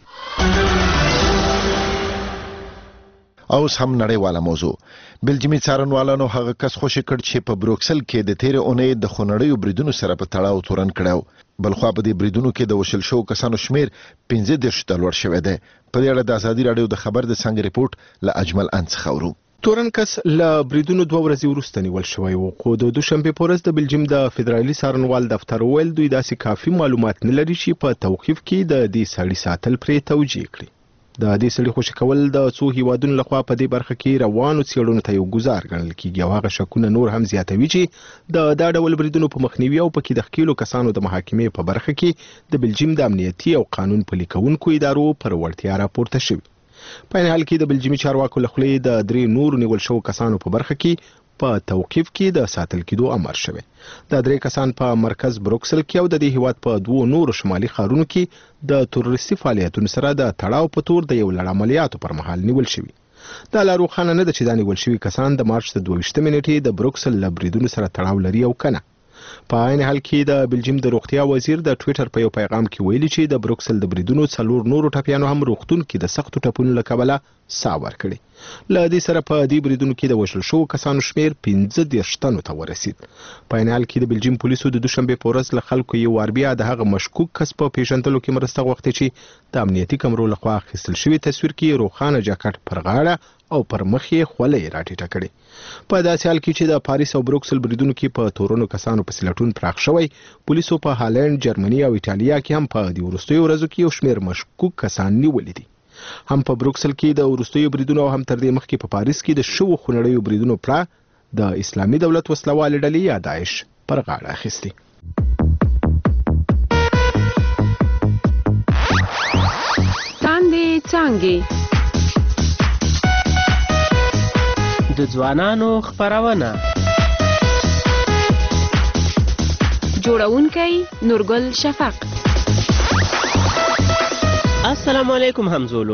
اوس هم نړیواله موضوع. بلجیمي څارنوالانو هغه کس خوشي کړ چې په بروکسل کې د تېرې اونۍ د خونړیو بریدونو سره په تړاو تورن کړو. بلخوا په دې بریدونو کې د وژل شوو کسانو شمیر 15 ته لوړ شوی دی. په دې اړه د ازادي راډیو د خبر د څنګه ریپورت له اجمل ان څخه اورو. تورن کس له بریدونو 2 ورځې وروسته نیول شوی و، خو د دوشنبه په ورځ د بلجیم د فدرالي څارنوال دفتر ویل دوی داسې کافي معلومات نه لري چې په توقیف کې د دې سړي ساتل پرې توجیه کړي. د دې سړي خوشي کول د څو هیوادونو لخوا په دې برخه کې روانو څېړنو ته یو ګزار ګڼل کېږي او هغه شکونه نور هم زیاتوي چې دا ډول بریدونو په مخنیوي او په کې د ښکېلو کسانو د محاکمې په برخه کې د بلجیم د امنیتي او قانون پلي کوونکو ادارو پر وړتیا راپورته شوي. په این حال کې د بلجیمي چارواکو له خولې د 3 نور نیول شوو کسانو په برخه کې په توقیف کې د ساتل کېدو امر شوی. د 3 کسان په مرکز بروکسل کې او د دې هیواد په 2 نورو شمالي ښارونو کې د تروریستي فعالیتونو سره د تړاو په تور د یو لړ عملیاتو پر مهال نیول شوي. دا لا روښانه نه ده چې دا نیول شوي کسان د مارچ د 22 نیټې د بروکسل له بریدونو سره تړاو لري او کنه. په عین حال کې د بلجیم د روغتیا وزیر د ټویټر په یو پیغام کې ویلي چې د بروکسل د بریدونو 4 نورو ټپیانو هم روغتون کې د سختو ټپونو له کبله ساه ورکړې. له دې سره په دې بریدونو کې د وژل شوو کسانو شمیر 15 تنو ته ورسید. په عین حال کې د بلجیم پولیسو د دوشنبه په ورځ له خلکو یو وار بیا د هغه مشکوک کس په پیژندلو کې مرسته غوښتې چې د امنیتي کمرو لخوا اخیستل شوی تصویر کې روښانه جاکټ پر غاړه او پر مخ یې خولۍ راټیټه کړې. په داسې حال کې چې د پاریس او بروکسل بریدونو کې په تورونو کسانو په سلټون پراخ شوی، پولیسو په هالند، جرمني او ایټالیا کې هم په دې وروستیو ورځو کې یو شمیر مشکوک کسان نیولي دي. هم په بروکسل کې د وروستیو بریدونو او هم تر دې مخکې په پاریس کې د شوو خونړیو بریدونو پړه د اسلامي دولت وسلوالې ډلې یا داعش پر غاړه اخیستي. تاندې څانګې د ځوانانو خبرونه جوړونکی نورګل شفق. السلام علیکم همزولو.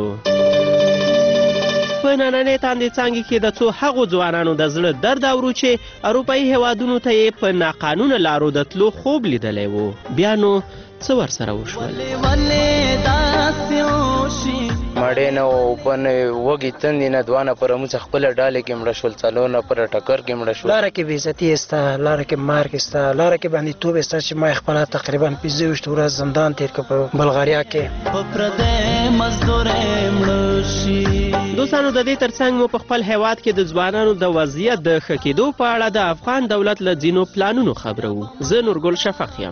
په نننۍ تاندې څانګې کې د څو هغو ځوانانو د زړه درد اورو چې اروپایي هیوادونو ته یې په ناقانونه لارو د تلو خوب لیدلی و. بیا نو څه ورسره وشول؟ ما ماړې نه او بن وګي تندې نه دوانه پر موږ خپل ډالې کې مړه شول څلور نه پر ټکر کې مړه شول لاره کې بې عزتي استه لاره کې مارګ استه لاره کې باندې توب استه چې ما خپل تقریبا 25 ورځ زندان تیر کړ په بلغاریا کې دوستانو د دې ترڅنګ مو په خپل هیواد کې د ځوانانو د وضعیت د ښه کېدو په اړه د افغان دولت له ځینو پلانونو خبرو. زه نورګل شفق یم.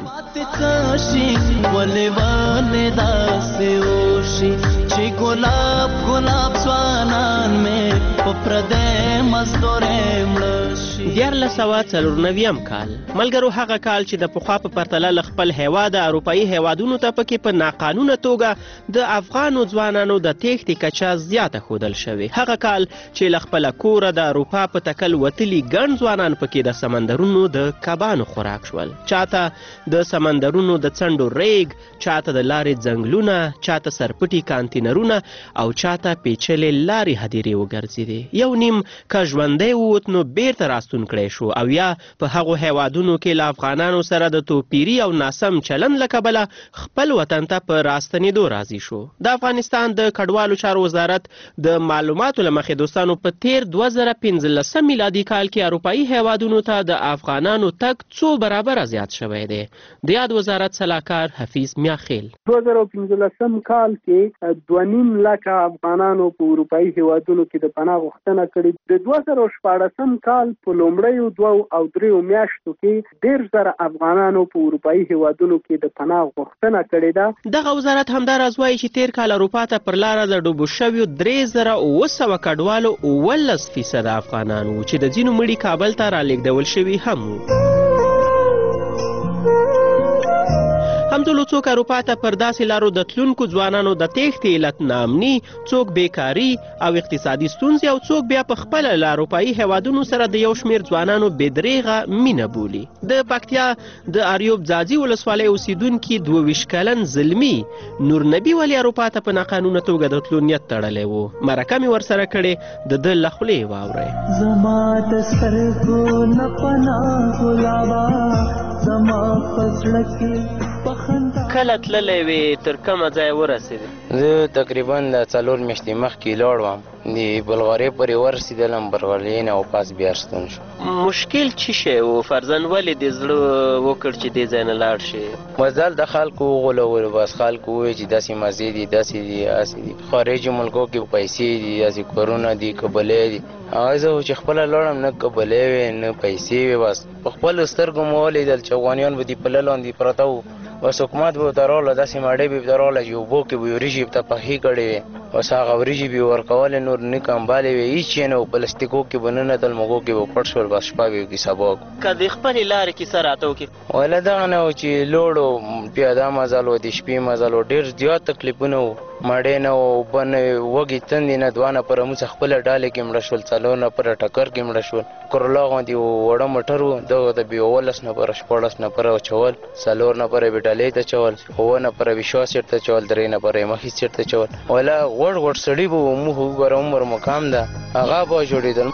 چې ګلاب ګلاب ځوانان مې په پردې مزدورې مړه شي. 1494 کال ملګرو هغه کال چې د پخوا په پرتله له خپل هیواد اروپایي هیوادونو ته پکې په ناقانونه توګه د افغانو ځوانانو د تېښتې کچه زیاته ښودل شوې. هغه کال چې له خپله کوره د اروپا په تکل وتلي ګڼ ځوانان پکې د سمندرونو د کبانو خوراک شول. چاته د سمندرونو د څنډو ریګ، چاته د لارې ځنګلونه، چاته سرپټي کانتینرونه او چاته پیچلې لارې هدیرې وګرځېدې. یو نیم که ژوندی ووت نو بیرته راستون کړی شو او یا په هغو هیوادونو کې له افغانانو سره د توپیري او ناسم چلند له کبله خپل وطن ته په راستنېدو راضي شو. د افغانستان د کډوالو چارو وزارت د معلوماتو له مخې دوستانو په تیر 2015 میلادي کال کې اروپایي هیوادونو ته د افغانانو تګ څو برابره زیات شوی دی. د یاد وزارت سلاکار حفیظ میاخیل 2015 کال کې 2.5 لکه افغانانو په اروپایي هیوادونو کې د پناه غوښتنه کړې. د 2014 کال په لومړیو 2 او 3 میاشتو کې 1.5 افغانانو په اروپایي هیوادونو کې د پناه غوښتنه کړې ده. دغه وزارت همداراز وایي چې تیر کال اروپا ته پر لاره د ډوبو شویو 3900 کډوالو 18% افغانان وو چې د ځینو مړي کابل ته رالېږدول شوي هم وو. همدلو څوک اروپا ته پر داسې لارو د تلونکو ځوانانو د تېښتې علت ناامني، څوک بیکاري او اقتصادي ستونزې او څوک بیا په خپله له اروپایي هیوادونو سره د یو شمېر ځوانانو بېدریغه مینه بولي. د پکتیا د اریوب ځاځي ولسوالۍ اوسیدونکي 22 کلن زلمي نورنبي ولې اروپا ته په ناقانونه توګه د تلو نیت تړلی و. مرکه مې ورسره کړې، د ده له خولې واورئ. زما د سترګو نه پناه ګلابه زما په زړه کې کله تللی وې تر کومه ځای ورسېدې؟ زه تقریبا د 4 میاشتې مخکې لاړ وم، د بلغارۍ پورې ورسېدلم، بلغارۍ نه واپس بیا ستون شو. مشکل څه شی و؟ فرضاً ولې دې زړه وکړ چې دې ځای نه لاړ شې؟ مزل د خلکو وغولولو، بس خلکو ووایي چې داسې مزې دي، داسې دي، هسې دي. خارجي ملکو کې پیسې دي، داسې کورونه دي، کبلې دي. هغه زه چې خپله لاړم نه کبلې وې نه پیسې وې، بس په خپلو سترګو مو ولیدل چې افغانیان به دې پله لاندې پراته وو. بس حکومت به ورته راغله، داسې ماډۍ به ورته راغله چې اوبو کې به وریجې ورته پخې کړې وې. بس هغه وریجې به یې ورکولې، نور نه کمبالې وې، هېڅ شی نه و. پلاستیکو کې به ننتل، مږو کې به پټ شول، بس شپه به کې سبا کړو. که د خپلې لارې کیسه راته وکړې؟ ویله دغه نه و چې لوړو پیاده مزل و، د شپې مزل و، ډېر زیات تکلیفونه و. ماډۍ نه و، اوبه نه وې، وږې تندې نه، دوه نفره موږ خپله ډالې کې مړه شول، 4 نفره ټکر کې مړه شول. کورلا غوندې وړه موټر و، دغه ته به 19 نفره 14 نفره اچول، 4 نفره به ډالۍ ته اچول، 9 نفره به شا سیټ ته اچول، 3 نفره یې مخې سیټ ته اچول. ویله غوړ غوړ سړي به و، موږ وګوره عمر مقام ده، هغه به جوړېدل.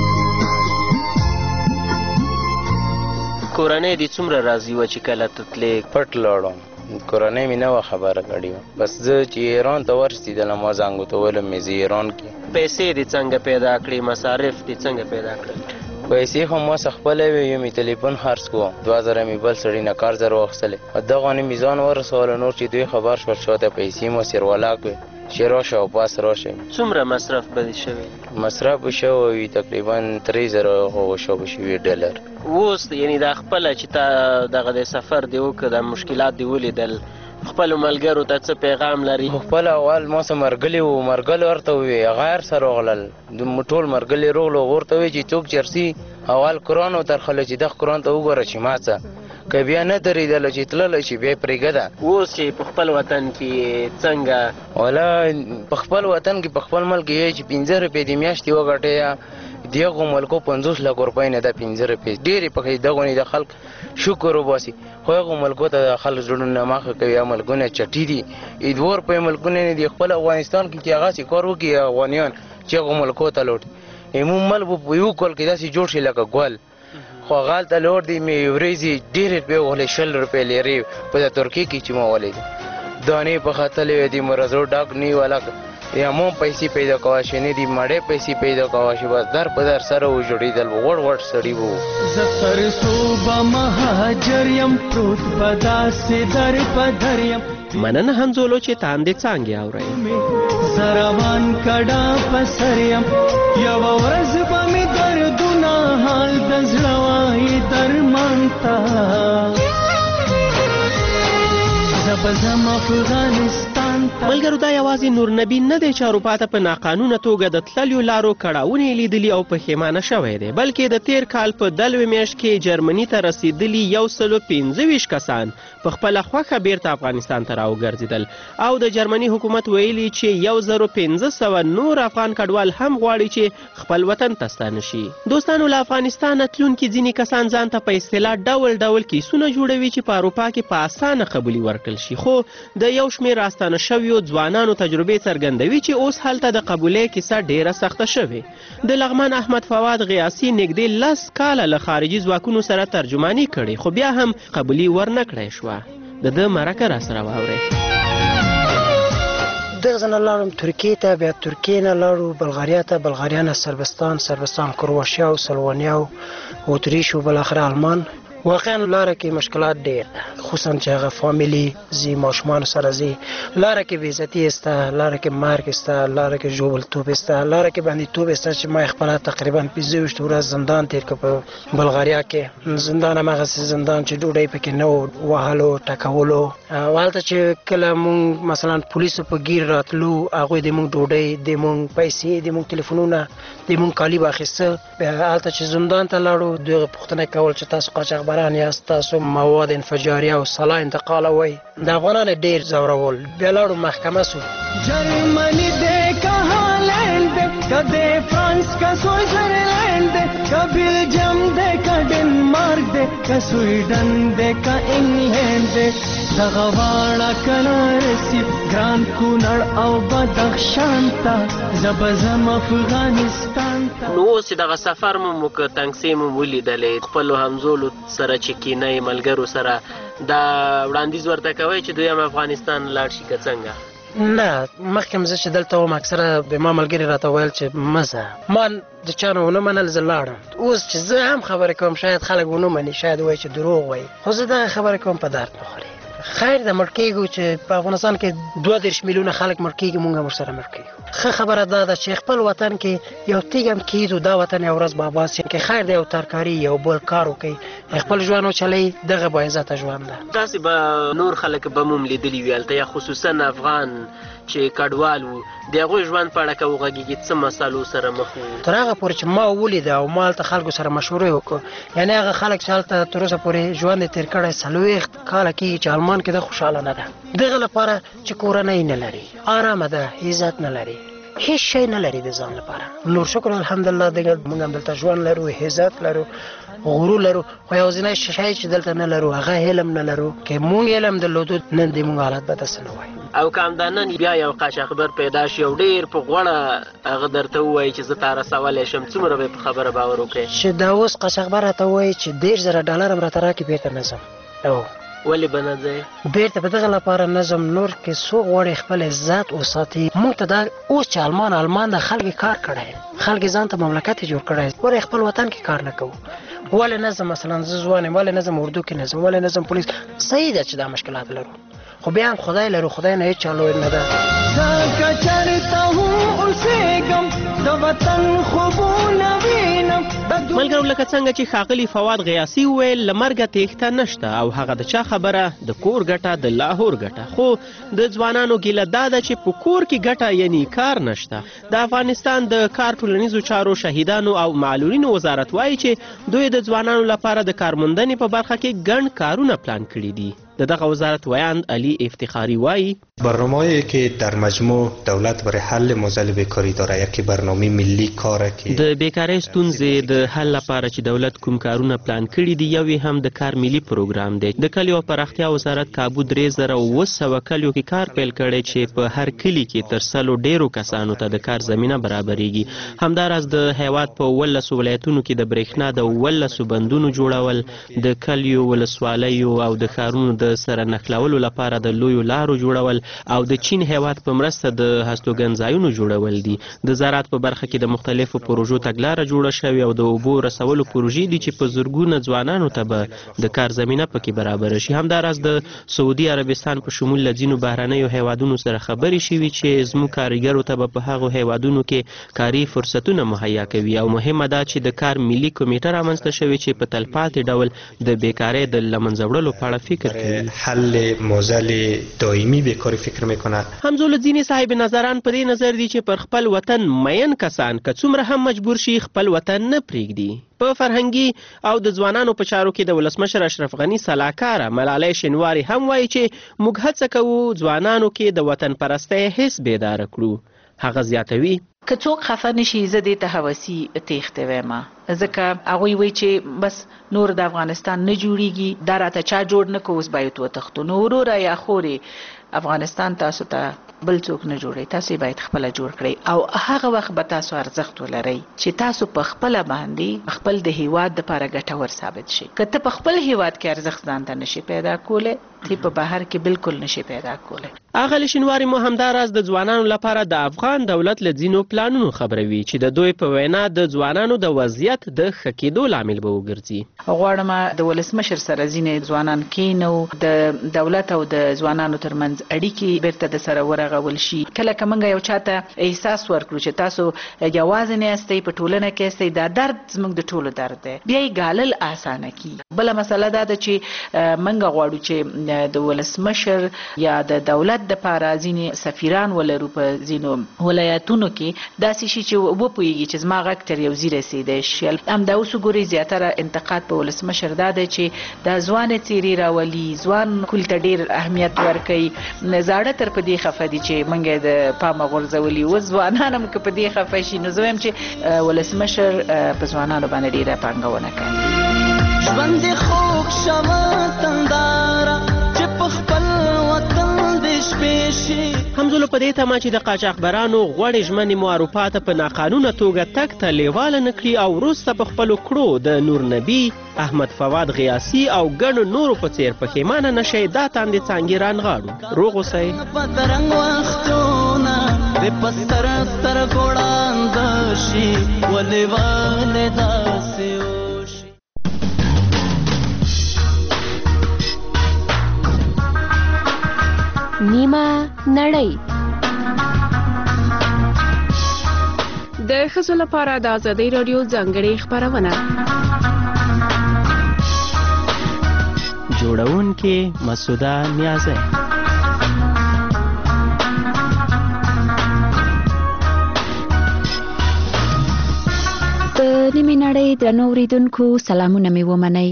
کورنۍ دې څومره راضي وه چې کله ته تلې؟ پټ لاړم، کورنۍ مې نه وه خبره کړې وه. بس زه چې ایران ته ورسېدلم، ما زنګ ورته ویلم مې زه ایران کې. پیسې دې څنګه پیدا کړې؟ مصارف دې څنګه پیدا کړل؟ پیسې خو ما څه خپله وې، یو مې تلیفون خرڅ کړو، 2000 مې بل سړي نه قرض راواخیستلې، دغه نه مې ځان ورسوله. نور چې دوی خبر شول شاته پیسې مو سیروالا کړې چې راشه او پاس راشه. څومره مصرف به دې شوی؟ مصرف به شوی تقریبا 3000 خو شوی $. اوس یعنې دا خپله چې تا دغه د سفر دې وکړه، د مشکلات دې ولیدل، خپلو ملګرو ته څه پیغام لري؟ خپل اول ما سره مرګلي وو، مرګل ورته ووی، غیر سره راغلل، ټول مرګلي روغلو. ورته ووی چې څوک چرسي اول قرآن وترخله چې دغه قرآن ته وګوره چې ما څه که بیا نه درېدله چې تللی چې بیا پرېږده. اوس چې په خپل وطن کې څنګه؟ والا په خپل وطن کې په خپل ملک کې چې 15 روپۍ د میاشتې وګټې، دغو ملکو 50 لک روپۍ نه ده 15 روپۍ ډېرې پکې دغو نه د خلک شکر وباسي. خو هغو ملکو ته خلک زړونه مخه کوي، هغه ملکونه چټي دي، 2 روپۍ ملکونه نه دي. خپل افغانستان کې چې هغسې کار وکړي افغانیان چې هغو ملکو ته لوټي، عموم ملک به په یو کال کې داسې جوړ شي لکه ګل. خو هغلته لوټ دي مې ورېځې ډېرې روپۍ وغولې، 20 روپۍ لرې په د ترکیې کې چې ما ولیدې، دانې پخه تلې وې، د مرزو ډاک نه وي، یا مو پیسې پیدا کوه شي نه دی مړې پیسې پیدا کوه شي بس در په در سره وجوړېدل وړ وړ سړي وو زفر صوبه مهاجر یم پروت بداسې در په در یم مننه همزولو چې تاندې څانګې اورئ زروان کډا په سر یم یوه ورځ به مې دردونه حال د زړه وایي درمان ته زه به ځم افغانستان ته. ملګرو دا یوازې نور نبی نه دی چې اروپا ته په ناقانونه توګه د تللیو لارو کړاوونه لیدلي او پښیمانه شوی دی، بلکې د تیر کال په دلوي میاشت کې جرمني ته رسیدلي 125 کسان په خپله خوښه بیرته افغانستان ته راوګرځېدل او د جرمني حکومت ویلي چې 1500 نور افغان کډوال هم غواړي چې خپل وطن ته ستانه شي. دوستانو له افغانستانه تلونکي ځینې کسان ځان ته په اصطلاح ډول ډول کیسونه جوړوي چې په اروپا کې په اسانه قبولي ورکړل شي، خو د یو شمېر راستانه شویو ځوانانو تجربې څرګندوي چې اوس هلته د قبولۍ کیسه ډیره سخته شوې. د لغمان احمد فواد غیاسي نږدې 10 کاله له خارجي ځواکونو سره ترجماني کړې، خو بیا هم قبولي ورنه کړی شوه. د ده مرکه راسره واورئ. دغه ځای نه لاړم ترکیې ته، بیا ترکیې نه لاړو بلغاریا ته، بلغاریا نه صربستان کرواشیا او سلوانیا او اتریش او بالاخره آلمان. واقعا لاره کې مشکلات ډېر ده، خصوصا چې هغه فامیلي زی ماشومان سره زی لاره کې بېعزتي استه، لاره کې مرګ استه، لاره کې ژوبلتوب استه، لاره کې بندیتوب استه چې ما خپله تقریبا 25 ورځ زندان تېر کړ په بلغاریا کې. زندان هماغسې زندان چې ډوډۍ پکې نه و، وهلو ټکولو. هلته چې کله مونږ مثلا پولیسو په ګیر راتلو هغوی د مونږ ډوډۍ، د مونږ پیسې، د مونږ تلیفونونه، د مونږ کالي به اخیسته. هلته چې زندان ته لاړو دوی پوښتنه کول چې تاسو قاچاقبران یاست، تاسو مواد انفجاریه او سلا انتقالوئ. د افغانانو ډېر ځورول. بیا لاړو محکمه سو. جرمني دی که هالند دی که د فرانس که سویزرلند دی که بلجیم دی که ډنمارک دی که سویډن دی که انګلند دی دغه واړه کله رسي ګران کونړ او بدخشان ته زه به ځم افغانستان ته. نو اوس چې دغه سفر مو که تنګسې مو ولیدلې خپلو همزولو سره چې کینئ ملګرو سره دا وړاندیز ورته کوئ چې دوی هم افغانستان لاړ شي که څنګه؟ نه مخکې زه چې دلته وم اکثره د ما ملګري راته ویل چې مزه ما د چا نه ونه منل زه لاړم. اوس چې زه هم خبرې کوم شاید خلک ونه مني، شاید وایي چې دروغ وایي، خو زه دغه خبرې کوم په درد نه خوري. خیر د مړ کېږو چې په افغانستان کې 32 میلیونه خلک مړ کېږي، مونږ هم ورسره مړ کېږو. ښه خبره دا ده چې خپل وطن کې یو تیږ هم کېږدو، دا وطن یو ورځ به آباد شي. که خیر دی یو ترکاري یو بل کار وکړي، خپل ژوند وچلوي، دغه با عزته ژوند ده. داسې به نور خلک به مو هم لیدلي وي هلته، یا خصوصا افغان چې کډوال وو د هغوی ژوند په اړه که وغږېږي څه مسالو سره مخ وو؟ تر هغه پورې چې ما ولیده او ما هلته خلکو سره مشورې وکړو، یعنې هغه خلک چې هلته تر اوسه پورې ژوند یې تېر کړی 40 کاله کېږي چې آلمان کې ده خوشحاله نه ده. دغه لپاره چې کورنۍ نه لري، آرامه ده، عزت نه لري، هیڅ شی نه لري د ځان لپاره. نور شکر الحمدلله دغه موږ هم دلته ژوند لرو، عزت لرو، غرور لرو، خو یوازینی شی چې دلته نه لرو هغه علم نه لرو. که مونږ علم درلودو نن د مونږ حالت به داسې نه وای. او که همدا نن بیا یو قاچاقبر پیدا شي او ډېر په غوړه هغه درته ووایي چې زه تا رسولی شم، څومره به په خبره باور وکړې؟ چې دا اوس قاچاقبر راته ووایي چې $10,000 هم راته راکړي بېرته نه ځم. ولې به نه ځې؟ بېرته په دغه لپاره نه ځم. نور که څوک غواړي خپل عزت وساتي، موږ ته دا اوس چې آلمان د خلک کار کړی، خلک ځان ته مملکت جوړ کړی، ولې خپل وطن کې کار نه کوو؟ ولې نه ځم؟ مثلا زه ځوان یم، ولې نه ځم اردو کې نه ځم، ولې نه ځم پولیس؟ صحیح ده چې دا مشکلات لرو، خو بیا هم خدای لرو، خدای نه هېڅ چا لوی نه ده. زه که چېرته هم اوسېږم د وطن خوبونه وینم. ملګرو لکه څنګه چې ښاغلي فواد غیاسي وویل له مرګه تېښته نشته او هغه د چا خبره د کور ګټه د لاهور ګټه، خو د ځوانانو ګیله دا ده چې په کور کې ګټه یعنی کار نشته. د افغانستان د کار ټولنیزو چارو شهیدانو او معلولینو وزارت وایي چې دوی د ځوانانو لپاره د کارموندنې په برخه کې ګڼ کارونه پلان کړي دي. د دغه وزارت ویاند علی افتخاری وایي برنامه‌ای که در مجموع دولت برای حل موضوع بیکاری داره، یکی برنامه ملی کاره که د بیکاری ستونزې د حل لپاره چې دولت کوم کارونه پلان کړي دي، یو هم د کار ملي پروګرام دی. د کلیو او پراختیا وزارت کابو 3700 کلیو کې کار پیل کړی چې په هر کلي کې تر 100 ډیرو کسانو ته د کار زمینه برابرېږي. همداراز د هیواد په 12 ولایتونو کې د برېښنا د 12 بندونو جوړول، د کلیو ولسوالیو او د ښارونو د د سره نښلولو لپاره د لویو لارو جوړول او د چین هیواد په مرسته د هستوګن ځایونو جوړول دي. د زراعت په برخه کې د مختلفو پروژو تګلاره جوړه شوې او د اوبو رسولو پروژې دي چې په زرګونه ځوانانو ته به د کار زمینه پکې برابر شي. همداراز د سعودي عربستان په شمول له ځینو بهرنیو هیوادونو سره خبرې شوي چې زموږ کارګرو ته به په هغو هیوادونو کې کاري فرصتونه مهیا کوي او مهمه ده چې د کار ملي کمیټه رامنځته شوې چې په تلپاتې ډول د بیکارۍ د له منځه وړلو په اړه فکر کوي. حل معضل دائمی بیکاری فکر میکنه. همزول ځینې صاحب نظران په دې نظر دي چې پر خپل وطن مین کسان که څومره هم مجبور شي خپل وطن نه پرېږدي. په فرهنګي او د ځوانانو په چارو کې د ولسمشر اشرف غني سلاکاره ملالۍ شینواري هم وایي چې موږ هڅه کوو ځوانانو کې د وطن پرستۍ حس بیداره کړو. هغه زیاتوي که څوک خفه نشي زه دې ته هوسي تېښتې وایم ځکه هغوی وایي چې بس نور د افغانستان نه جوړیږي دا راته چا جوړ نه کو اوس باید وتښتو. نو وروره یا خورې افغانستان تاسو ته بل څوک نه جوړي تاسو باید خپل جوړ کړئ او هغه وخت به تاسو ارزښت ولرئ چې تاسو په خپل باندې خپل د هیواد لپاره ګټور ثابت شي. که ته په خپل هیواد کې ارزښت ځان ته نشي پیدا کولی ته په بهر کې بالکل نشي پیدا کولی. اغلی شینواري مو همداراز د ځوانانو لپاره د افغان دولت له ځینو پلانونو خبروي چې د دوی په وینا د ځوانانو د وضعیت د ښه کېدو لامل به وګرځي. غواړم د ولسمشر سره ځینې ځوانان کېنو د دولت او د ځوانانو ترمنځ اړیکې بیرته د سره ورغول شي. کله که موږ یو چاته احساس ورکړو چې تاسو یوازې نه یاستئ په ټولنه کې یاستئ دا درد زموږ د ټولو درد دی بیا یې ګالل اسانه کیږي. بله مسله دا ده چې موږ غواړو چې د ولسمشر یا د دولت دپاره ځینې سفیران ولرو په ځینو ولایتونو کې داسې شي چې وپوهېږي چې زما غږ تر یو ځای رسېدی شي. همدا اوس وګورئ زیاتره انتقاد په ولسمشر دا دی چې دا ځوانې څېرې راولي ځوان کل ته ډېر اهمیت ورکوي. زاړه تر په دې خفه دي چې موږ د پامه غورځولي اوس ځوانان هم که په دې خفه شي نو زه وایم چې ولسمشر په ځوانانو باندې ډېره پانګونه کوي. ژوند دې خوږ شوه تنداره چې په خپل وطن دې شپې شي. همزولو په دې تمه چې د قاچاقبرانو غوړې ژمنې معروفه ته په ناقانونه توګه تګ ته لیواله نه کړي او وروسته په خپلو کړو د نور نبي احمد فواد غیاسي او ګڼو نورو په څیر پښیمانه نشئ دا تاندې څانګې رانغاړو. روغ اوسئ. بدرنګ وختونه دې په ستر سترګو ړانده شي ولې ولې داسې وشي. نیمه نړۍ د ښځو لپاره د ازادۍ راډیو ځانګړې خپرونه جوړونکې مسعوده نیازی. د نیمې نړۍ درنو اوریدونکو سلامونه مې ومنئ.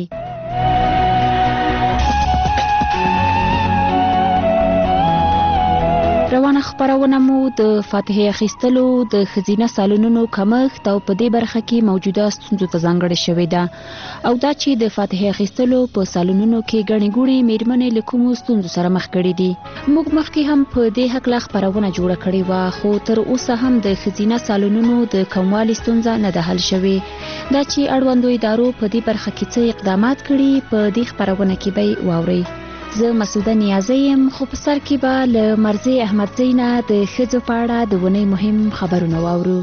روانه خپرونه مو د فاتحې اخیستلو د ښځینه سالونونو کمښت او په دې برخه کې موجوده ستونزو ته ځانګړې شوې ده او دا چې د فاتحې اخیستلو په سالونونو کې ګڼې ګوڼې میرمنې له کومو ستونزو سره مخ کړي دي. موږ مخکې هم په دې هکله خپرونه جوړه کړې وه خو تر اوسه هم د ښځینه سالونونو د کموالي ستونزه نه ده حل شوې. دا چې اړوندو ادارو په دې برخه کې څه اقدامات کړي په دې خپرونه کې به یې واورئ. زه مسعوده نیازی یم خو په سر کې به له مرضی احمدزی نه د ښځو په اړه د اونۍ مهم خبرونه واورو.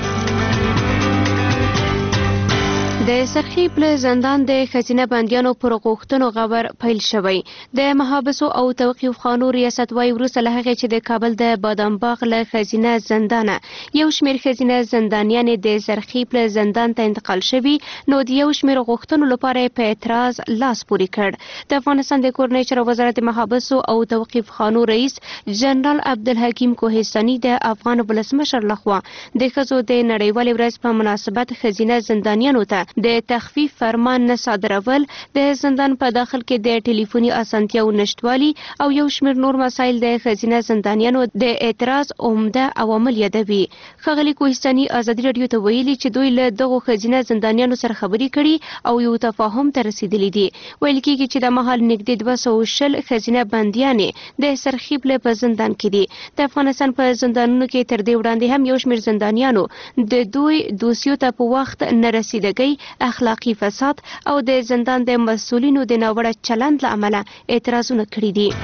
د سرخیب له زندان د ښځینه بندیانو پر غوښتنو غور پیل شوی. د محابسو او توقیف خانو ریاست وایي وروسته له هغې چې د کابل د بادام باغ له ښځینه زندانه یو شمېر ښځینه زندانیانې د سرخیب له زندان ته انتقال شوي نو د یو شمېر غوښتنو لپاره یې په اعتراض لاس پورې کړ. د افغانستان د کورنۍ چارو وزارت د محابسو او توقیف خانو رئیس جنرال عبدالحکیم کوهستاني د افغان ولسمشر لخوا د ښځو د نړیوالې ورځ په مناسبت ښځینه زندانیانو ته د تخفیف فرمان نه صادرول د زندان په داخل کې د ټلیفوني اسانتیاو نشټوالي او یو شمېر نور مسایل د ښځینه زندانیانو د اعتراض عمده عوامل یادوي. ښاغلي کوهستاني ازادي راډیو ته ویلي چې دوی له دغو ښځینه زندانیانو سره خبرې کړي او یو تفاهم ته رسیدلي دي. ویل کېږي چې د مهال نږدې 260 ښځینه بندیانې د سرخیب له په زندان کې دي. د افغانستان په زندانونو کې تر دې وړاندې هم یو شمېر زندانیانو د دوی دوسیو ته په وخت نه رسیدګۍ اخلاقی فساد او د زندان د مسؤلینو د ناوړه چلند له امله اعتراضونه کړي دي.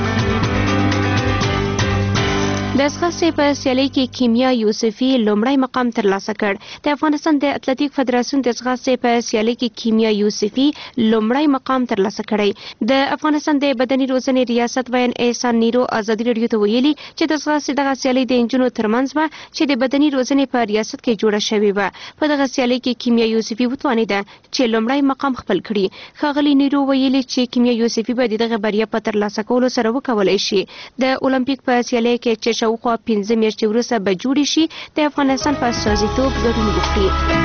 د ځغاستې په سیالۍ کې کیمیا یوسفي لومړی مقام ترلاسه کړ. د افغانستان د اتلتیک فدراسیون د ځغاستې په سیالۍ کې کیمیا یوسفي لومړی مقام ترلاسه کړی. د افغانستان د بدني روزنې ریاست وین احسان نیرو ازادي راډیو ته ویلي چې د ځغاستې دغه سیالۍ د نجونو ترمنځ وه چې د بدني روزنې په ریاست کې جوړه شوې وه. په دغه سیالۍ کې کیمیا یوسفي وتوانېده چې لومړی مقام خپل کړي. ښاغلي نیرو ویلي چې کیمیا یوسفي به د دغه بریا په ترلاسه کولو سره وکولی شي. د اولمپیک په سیالۍ کې چې شاوخوا 15 میاشتې وروسته به جوړې شي د افغانستان په استازیتوب ګډون وکړي.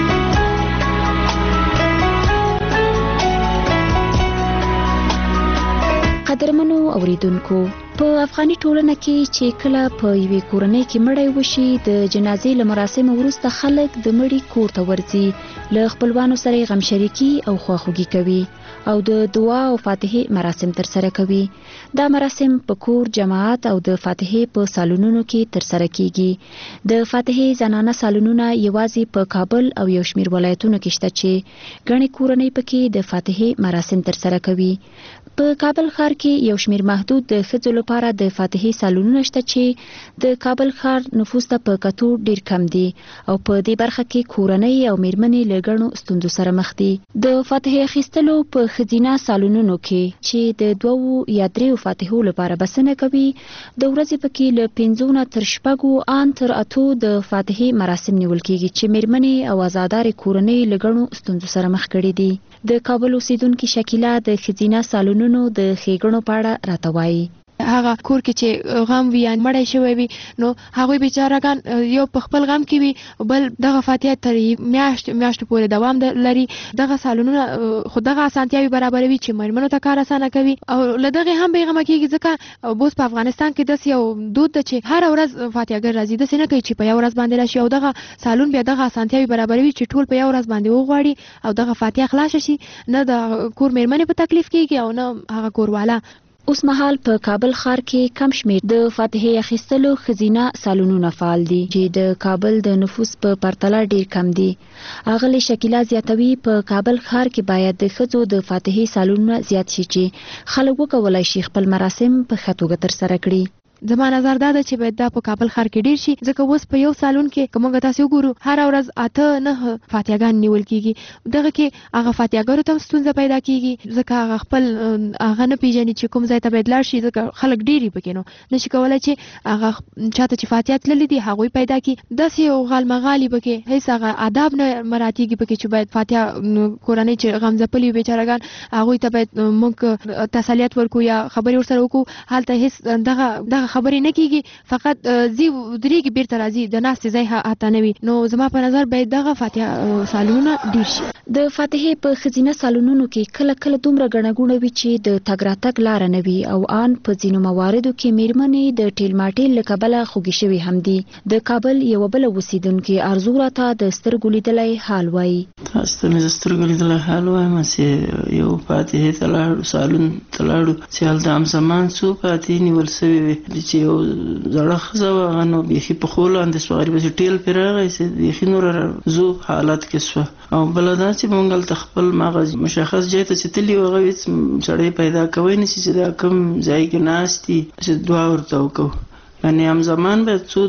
قدرمنو اوریدونکو، په افغاني ټولنه کې چې کله په یوې کورنۍ کې مړی وشي د جنازې له مراسمو وروسته خلک د مړي کور ته ورځي، له خپلوانو سره یې غم شریکي او خواخوږي کوي او د دعا او فاتحې مراسم ترسره کوي. دا مراسم په کور، جماعت او د فاتحې په سالونونو کې ترسره کیږي. د فاتحې زنانه سالونونه یوازې په کابل او یو شمیر ولایتونو کې شته چې ګڼې کورنۍ پکې د فاتحې مراسم ترسره کوي. په کابل ښار کې یو شمیر محدود د ښځو لپاره د فاتحې سالونونه شته چې د کابل ښار نفوس ته په کتو ډیر کم دي او په دې برخه کې کورنۍ او میرمنې له ګڼو ستونزو سره مخ دي. د فاتحې اخیستلو په ښځینه سالونونو کې چې د 2 یا 3 فاتحو لپاره بسنه کوي، د ورځې پکې له 5 نه تر 6 ان تر 8 د فاتحې مراسم نیول کیږي چې میرمنې او آزادارې کورنۍ له ګڼو ستونزو سره مخ کړي دي. د کابل اوسیدونکو شکیلا د ښځینه سالونونو د ښېګڼو په اړه راته وایي. هغه کور کې چې غم وي یا مړی شوی وي نو هغوی بیچارهګان یو په خپل غم کې وي، بل دغه فاتحه تر میاشتو پورې دوام لري. دغه سالونونه خو دغه اسانتیاوې برابروي چې میرمنو ته کار اسانه کوي او له دغې هم بېغمه کېږي، ځکه اوس په افغانستان کې داسې یو دود ده چې هره ورځ فاتحهګر راځي، داسې نه کوي چې په یو ورځ باندې راشي او دغه سالون بیا دغه اسانتیاوې برابروي چې ټول په یو ورځ باندې وغواړي او دغه فاتحه خلاصه شي. نه د کور میرمنې په تکلیف کېږي او نه هغه کورواله. اوس مهال په کابل ښار کې کم شمیر د فاتحې اخیستلو ښځینه سالونونه فعال دي چې د کابل د نفوس په پرتله ډیر کم دي. اغلې شکیلا زیاتوي په کابل ښار کې باید د ښځو د فاتحې سالونونه زیات شي چې خلک وکولای شي خپل مراسم په ښه توګه ترسره کړي. زما نظر دا ده چې باید دا په کابل ښار کې ډیر شي، ځکه اوس په یو سالون کې که موږ تاسې وګورو هره ورځ 8-9 فاتحهګان نیول کېږي. دغه کې هغه فاتحهګرو ته هم ستونزه پیدا کېږي ځکه هغه خپل هغه نه پیژني چې کوم ځای ته باید لاړ شي، ځکه خلک ډېر پکې نو نشي کولی چې هغه چاته چې فاتحه تللي دي هغوی پیدا کړي. داسې یو غالمغالي پکې هېڅ هغه آداب نه مراعاتېږي پکې چې باید فاتحه کورنۍ چې غمځپلي وي بیچارهګان هغوی ته باید موږ تسلیت ورکړو یا خبرې ورسره وکړو. هلته هېڅ دغه خبرې نه کیږي، فقط زی درېږي بیرته راځي، د ناستې ځای هاته نه وي. نو زما په نظر باید دغه فاتحه سالونونه ډیر شي. د فاتحې په ښځینه سالونونو کې کله کله دومره ګڼه ګوڼه وي چې د تګ راتګ لاره نه وي او ان په ځینو مواردو کې میرمنې د ټیل ماټیل له کبله خوږې شوي هم دي. د کابل یوه بله اوسیدونکې ارزو راته د سترګو لیدلی حال وایي. تاسو ته مې د سترګو لیدلی حال وایم چې یو فاتحې ته لاړو، سالون ته لاړو چې هلته همزمان څو فاتحې نیول سوي وې چې یو زړه ښځه وه هغه نو بیخي په خولو باندې سوه، غریبه چې ټیل پرې راغی چې بیخي نوره زو حالت کې سوه. او بله دا چې موږ هلته خپل مغز مشخص ځای ته چې تللي وو هغه هېڅ سړی پیدا کوی نه شي چې دا کوم ځای کې ناست دي چې دعا ورته وکړو. یعنې همزمان باید څو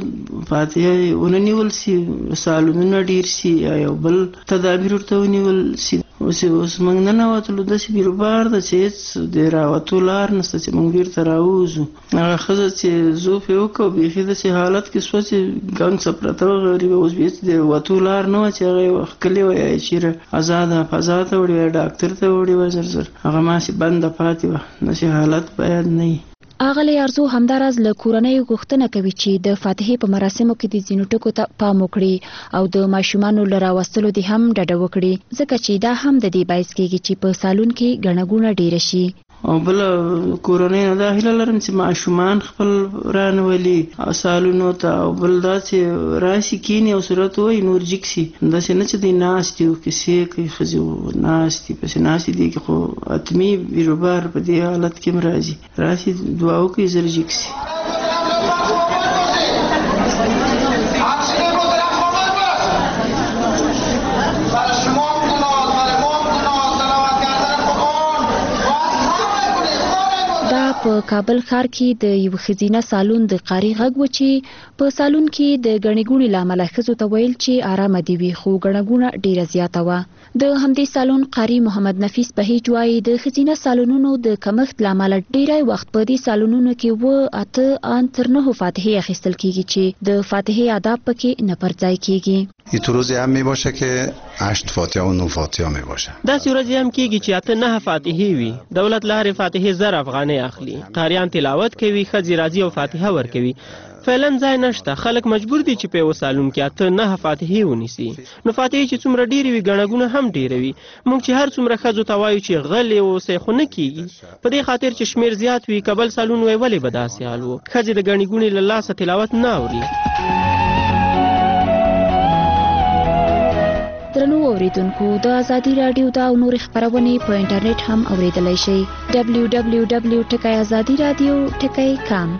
فاتحه ونه نیول سي، سالونونه ډېر سي یا یو بل تدابیر ورته ونیول سي. اوس موږ ننوتلو داسې بیروبار ده چې هېڅ د راوتو لار نشته چې موږ بیرته راووځو. هغه ښځه چې زوف یې وکړو بیخي داسې حالت کې سوه چې ګنګ څه پرته وه غریبه، اوس هېڅ د وتو لار نه وه چې هغه یې ښکلې وه یا یې چېرې ازاده فضا ته وړې وه یا ډاکټر ته وړې وه زر زر هغه ماسې بنده پاتې وه. داسې حالت باید نه وي. اغلی ارزو همداراز له کورنۍ غوښتنه کوي چې د فاتحې په مراسمو کې د ځینو ټکو ته پام وکړي او د ماشومانو له راوستلو دې هم ډډه وکړي، ځکه چې دا هم د دې باعث کېږي چې په سالون کې ګڼه ګوڼه ډېره شي. او بله کورنۍ نه دا هیله لرم چې ماشومان خپل رانولي سالونو ته، او بل دا چې راشي کیني او صورت وایي نور جګ شي، داسې نه چې دی ناست دي او کیسې کوي ښځې ناست دي پسې ناستې دي خو حتمي بیروبار په دې حالت کې هم راځي، راشي دعا وکړي زر جګ شي. کابل ښار کې د یو خزینه سالون د قاری غږ و چې په سالون کې د غړنګونی لامل ښځو ته ویل چې آرام دي وي خو غړنګونه ډیره زیاته و. د همدې سالون قاری محمد نفیس بهیج وايي د خزینه سالونونو د کمښت لامل ډیره وخت په دې سالونونو کې و اته ان تر 9 فاتحه اخیستل کیږي چې د فاتحه آداب پکې نه پرځای کیږي. این روزی هم می باشه که 8 فاتحه و 9 فاتحه می باشه. دا ورځې هم کیږي چې اته 9 فاتحه وي. دولت لاره فاتحه 1000 افغانۍ اخلي. قاریان تلاوت کوي، خځې راځي او فاتحه ورکوي. فعلا ځای نشته، خلک مجبور دي چې په یو سالون کې اته 9 فاتحه ونیسي. نو فاتحه چې څومره ډیره وي غړنګونه هم ډیره وي. موږ چې هر څومره خځو ته وایو چې غلې اوسې خو نه کیږي. په دې خاطر چې شمیر زیات وي کابل سالون وی ولې بداسي حال وو. خځې د غړنګونی له لاسه تلاوت نه اوري. درنو اوریدونکو د ازادي رادیو دا نور خبرونه په انټرنیټ هم اوریدلای شئ. www.azadiradio.com.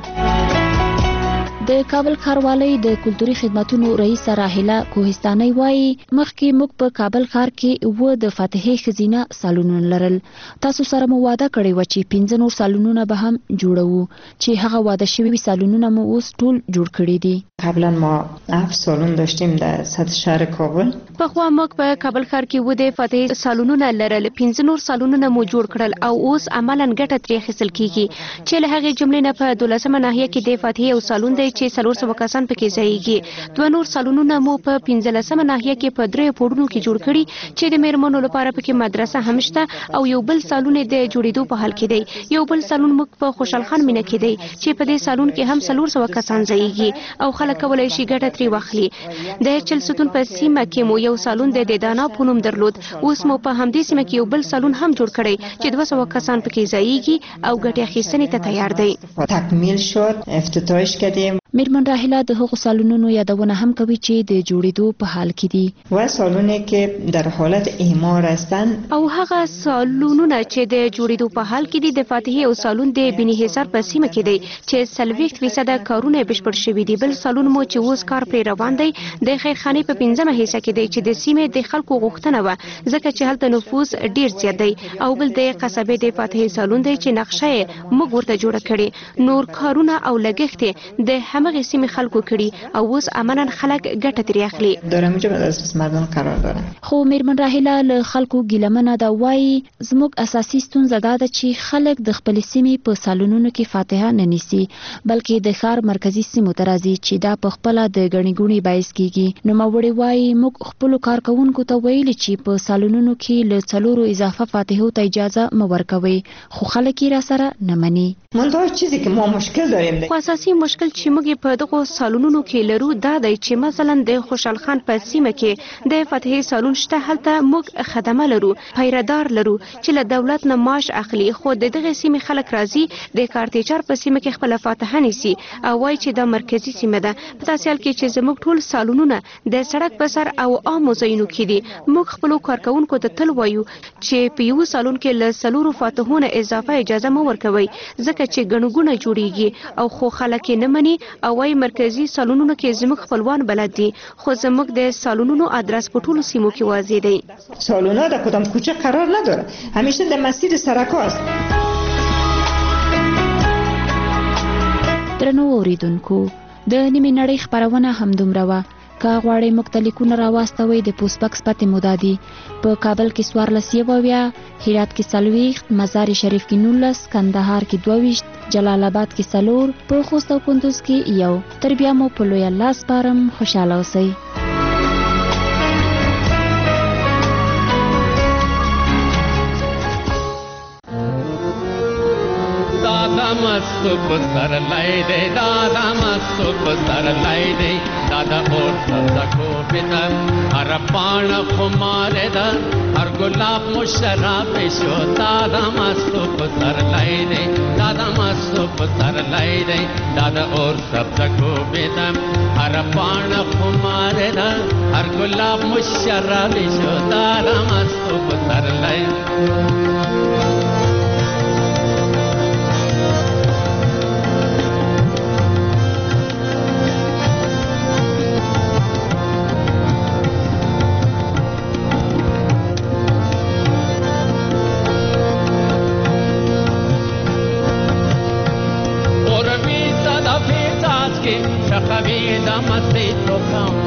د کابل ښاروالۍ د کلتوري خدماتو رئیس راهیله کوهستاني وایي مخکې موږ په کابل ښار کې و د فاتحه خزینه سالونونه لرل. تاسو سره مو وعده کړی و چې 15 نور سالونونه به هم جوړو چې هغه وعده شوی سالونونه مو اوس ټول جوړ کړی دي. قبلا ما 7 سالون داشتیم در سطح شهر کابل. پخوا موږ په کابل ښار کې و د فاتحه سالونونه لرل، 15 نور سالونونه مو جوړ کړل او اوس عملاً ګټه ترې اخیستل کیږي چې له هغې جملې نه په 12مه ناحیه کې د فاتحه او سالون دی چې 400 کسان پکې ځایږي. 2 نور سالونونه مو په 15مه ناحیه کې په 3 پوړونو کې جوړ کړي چې د میرمنو لپاره پکې مدرسه هم شته او یو بل سالون د جوړېدو په حال کې دی. یو بل سالون موږ په خوشحال خان مینه کې دی چې په دې سالون کې هم 400 کسان ځایږي او خلک کولای شي ګټه ترې واخلي. د چلستون په سیمه کې مو یو سالون د دانا په نوم درلود. اوس مو په همدې سیمه کې یو بل سالون هم جوړ کړی چې 200 کسان پکې ځایږي او ګټه اخیستنې ته تیار دی. تکمیل شد، افتتاحش کردیم. میرمن راهیله د هغو سالونونو یادونه هم کوي چې د جوړېدو په حال کې دي و سالونی که در حالت اعمار هستند او هغه سالونونه چې د جوړېدو په حال کې دي د فاتحه او سالون د بني حصار په سیمه کې دی چې 30% کارونه بشپړ شوي دي. بل سالون مو چې اوس کار پرې روان دی د خیرخانه په 15مه حصہ کې دی چې د سیمه د خلکو غوښتنه و ځکه چې هلته نفوس ډیر زیات دی او بل د قصبې د فاتحه سالون دی چې نقشه موږ ورته جوړه کړې. نور کارونه او لګښت د همغه سیمه خلکو کړي او اوس عملاً خلک ګټه ترې اخلي. دارم اینجا به دست مردم قرار داره. خو میرمن راهیله له خلکو ګیلمنه دا وایي زموږ اساسي ستونزه دا ده چې خلک د خپل سیمې په سالونونو کې فاتحه نه نیسي بلکې د ښار مرکزی سیمو ته راځي چې دا په خپل د غړنګونی باعث کیږي. نو موري وایي موږ خپل کارکونکو ته ویلي چې په سالونونو کې له 4 اضافه فاتحه ته اجازه مو ورکوي خو خلک یې را سره نه مني. منتها چیزی که ما مشکل داریم خو اساسي مشکل چې موږ په دغه سالونونو کې لرو دا دی چې مثلا د خوشحال خان په سیمه کې د فاتحه سالون شته، هلته موږ خدمه لرو، پیردار لرو چې له دولت نه معاش اخلي خو دغه سیمه خلک راځي د کارتیچر په سیمه کې خپل فاتحه نیسي او وایي چې دا مرکزی سیمه ده. په تاسو حال کې چې زموږ ټول سالونونه د سړک په سر او عام ځایونو کې دي موږ خپل کارکونکو ته تل وایو چې په یو سالون کې له 4 فاتحونه اضافه اجازه مو ورکوي ځکه چې ګڼګونه جوړیږي او خو خلک نه مني او وايي مرکزی سالونونو کې زموږ خپلوان بلد دي خو زموږ د سالونونو آدرس په ټولو سیمو کې واضح دی. سالونا در کدام کوچه قرار نداره، همیشه در مسیر سرک‌ها است. درنو اوریدونکو د نیمه نړۍ خبرونه هم دومره وه. که غواړئ مختلفونه راواستوي د پوسټ باکس پته مودادي په کابل کې 14 هرات کې 40 مزار شریف کې 19 کندهار کې 22 جلال آباد کې 4 په خوست او کندوز کې 1 تر بیا مو په لوی الله سپارم. خوشاله اوسئ. दादा मस्त पुतर लाई दे दादा मस्त पुतर लाई दे दादा और सबको बिना हर पान खुमारे दा हर गुलाब मुशराब शो दादा मस्त पुतर लाई दे दादा मस्त पुतर लाई दे दादा और सबको बिना हर पान खुमारे दा हर गुलाब मुशराब शो दादा मस्त पुतर लाई د مستی تو کم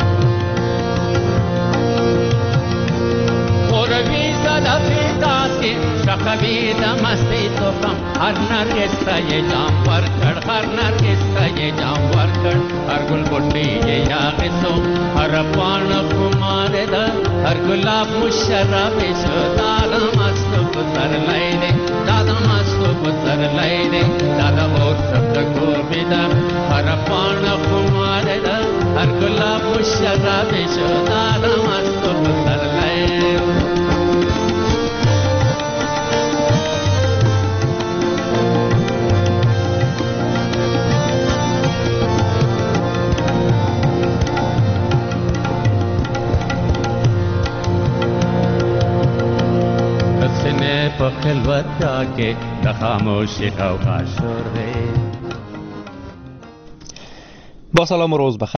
خوروي زده فیداسې شخوي د مستی تو کم هر نرګس ته یې جام ورکړ هر نرګس ته یې جام ورکړ هر ګل بوټي یې یاغسو هر پاڼه خمار ده هر ګلاب مشرب شو دا د مستو پسرلی دی دا د مستو پسرلی دی دا د اور څپلکو ده هر پاڼه خمار ده هر ګلاب مشرب شو دا د مستو پسرلی دی په خلوت کې د خاموشی غوغا شور دی. با سلام و روز بخیر.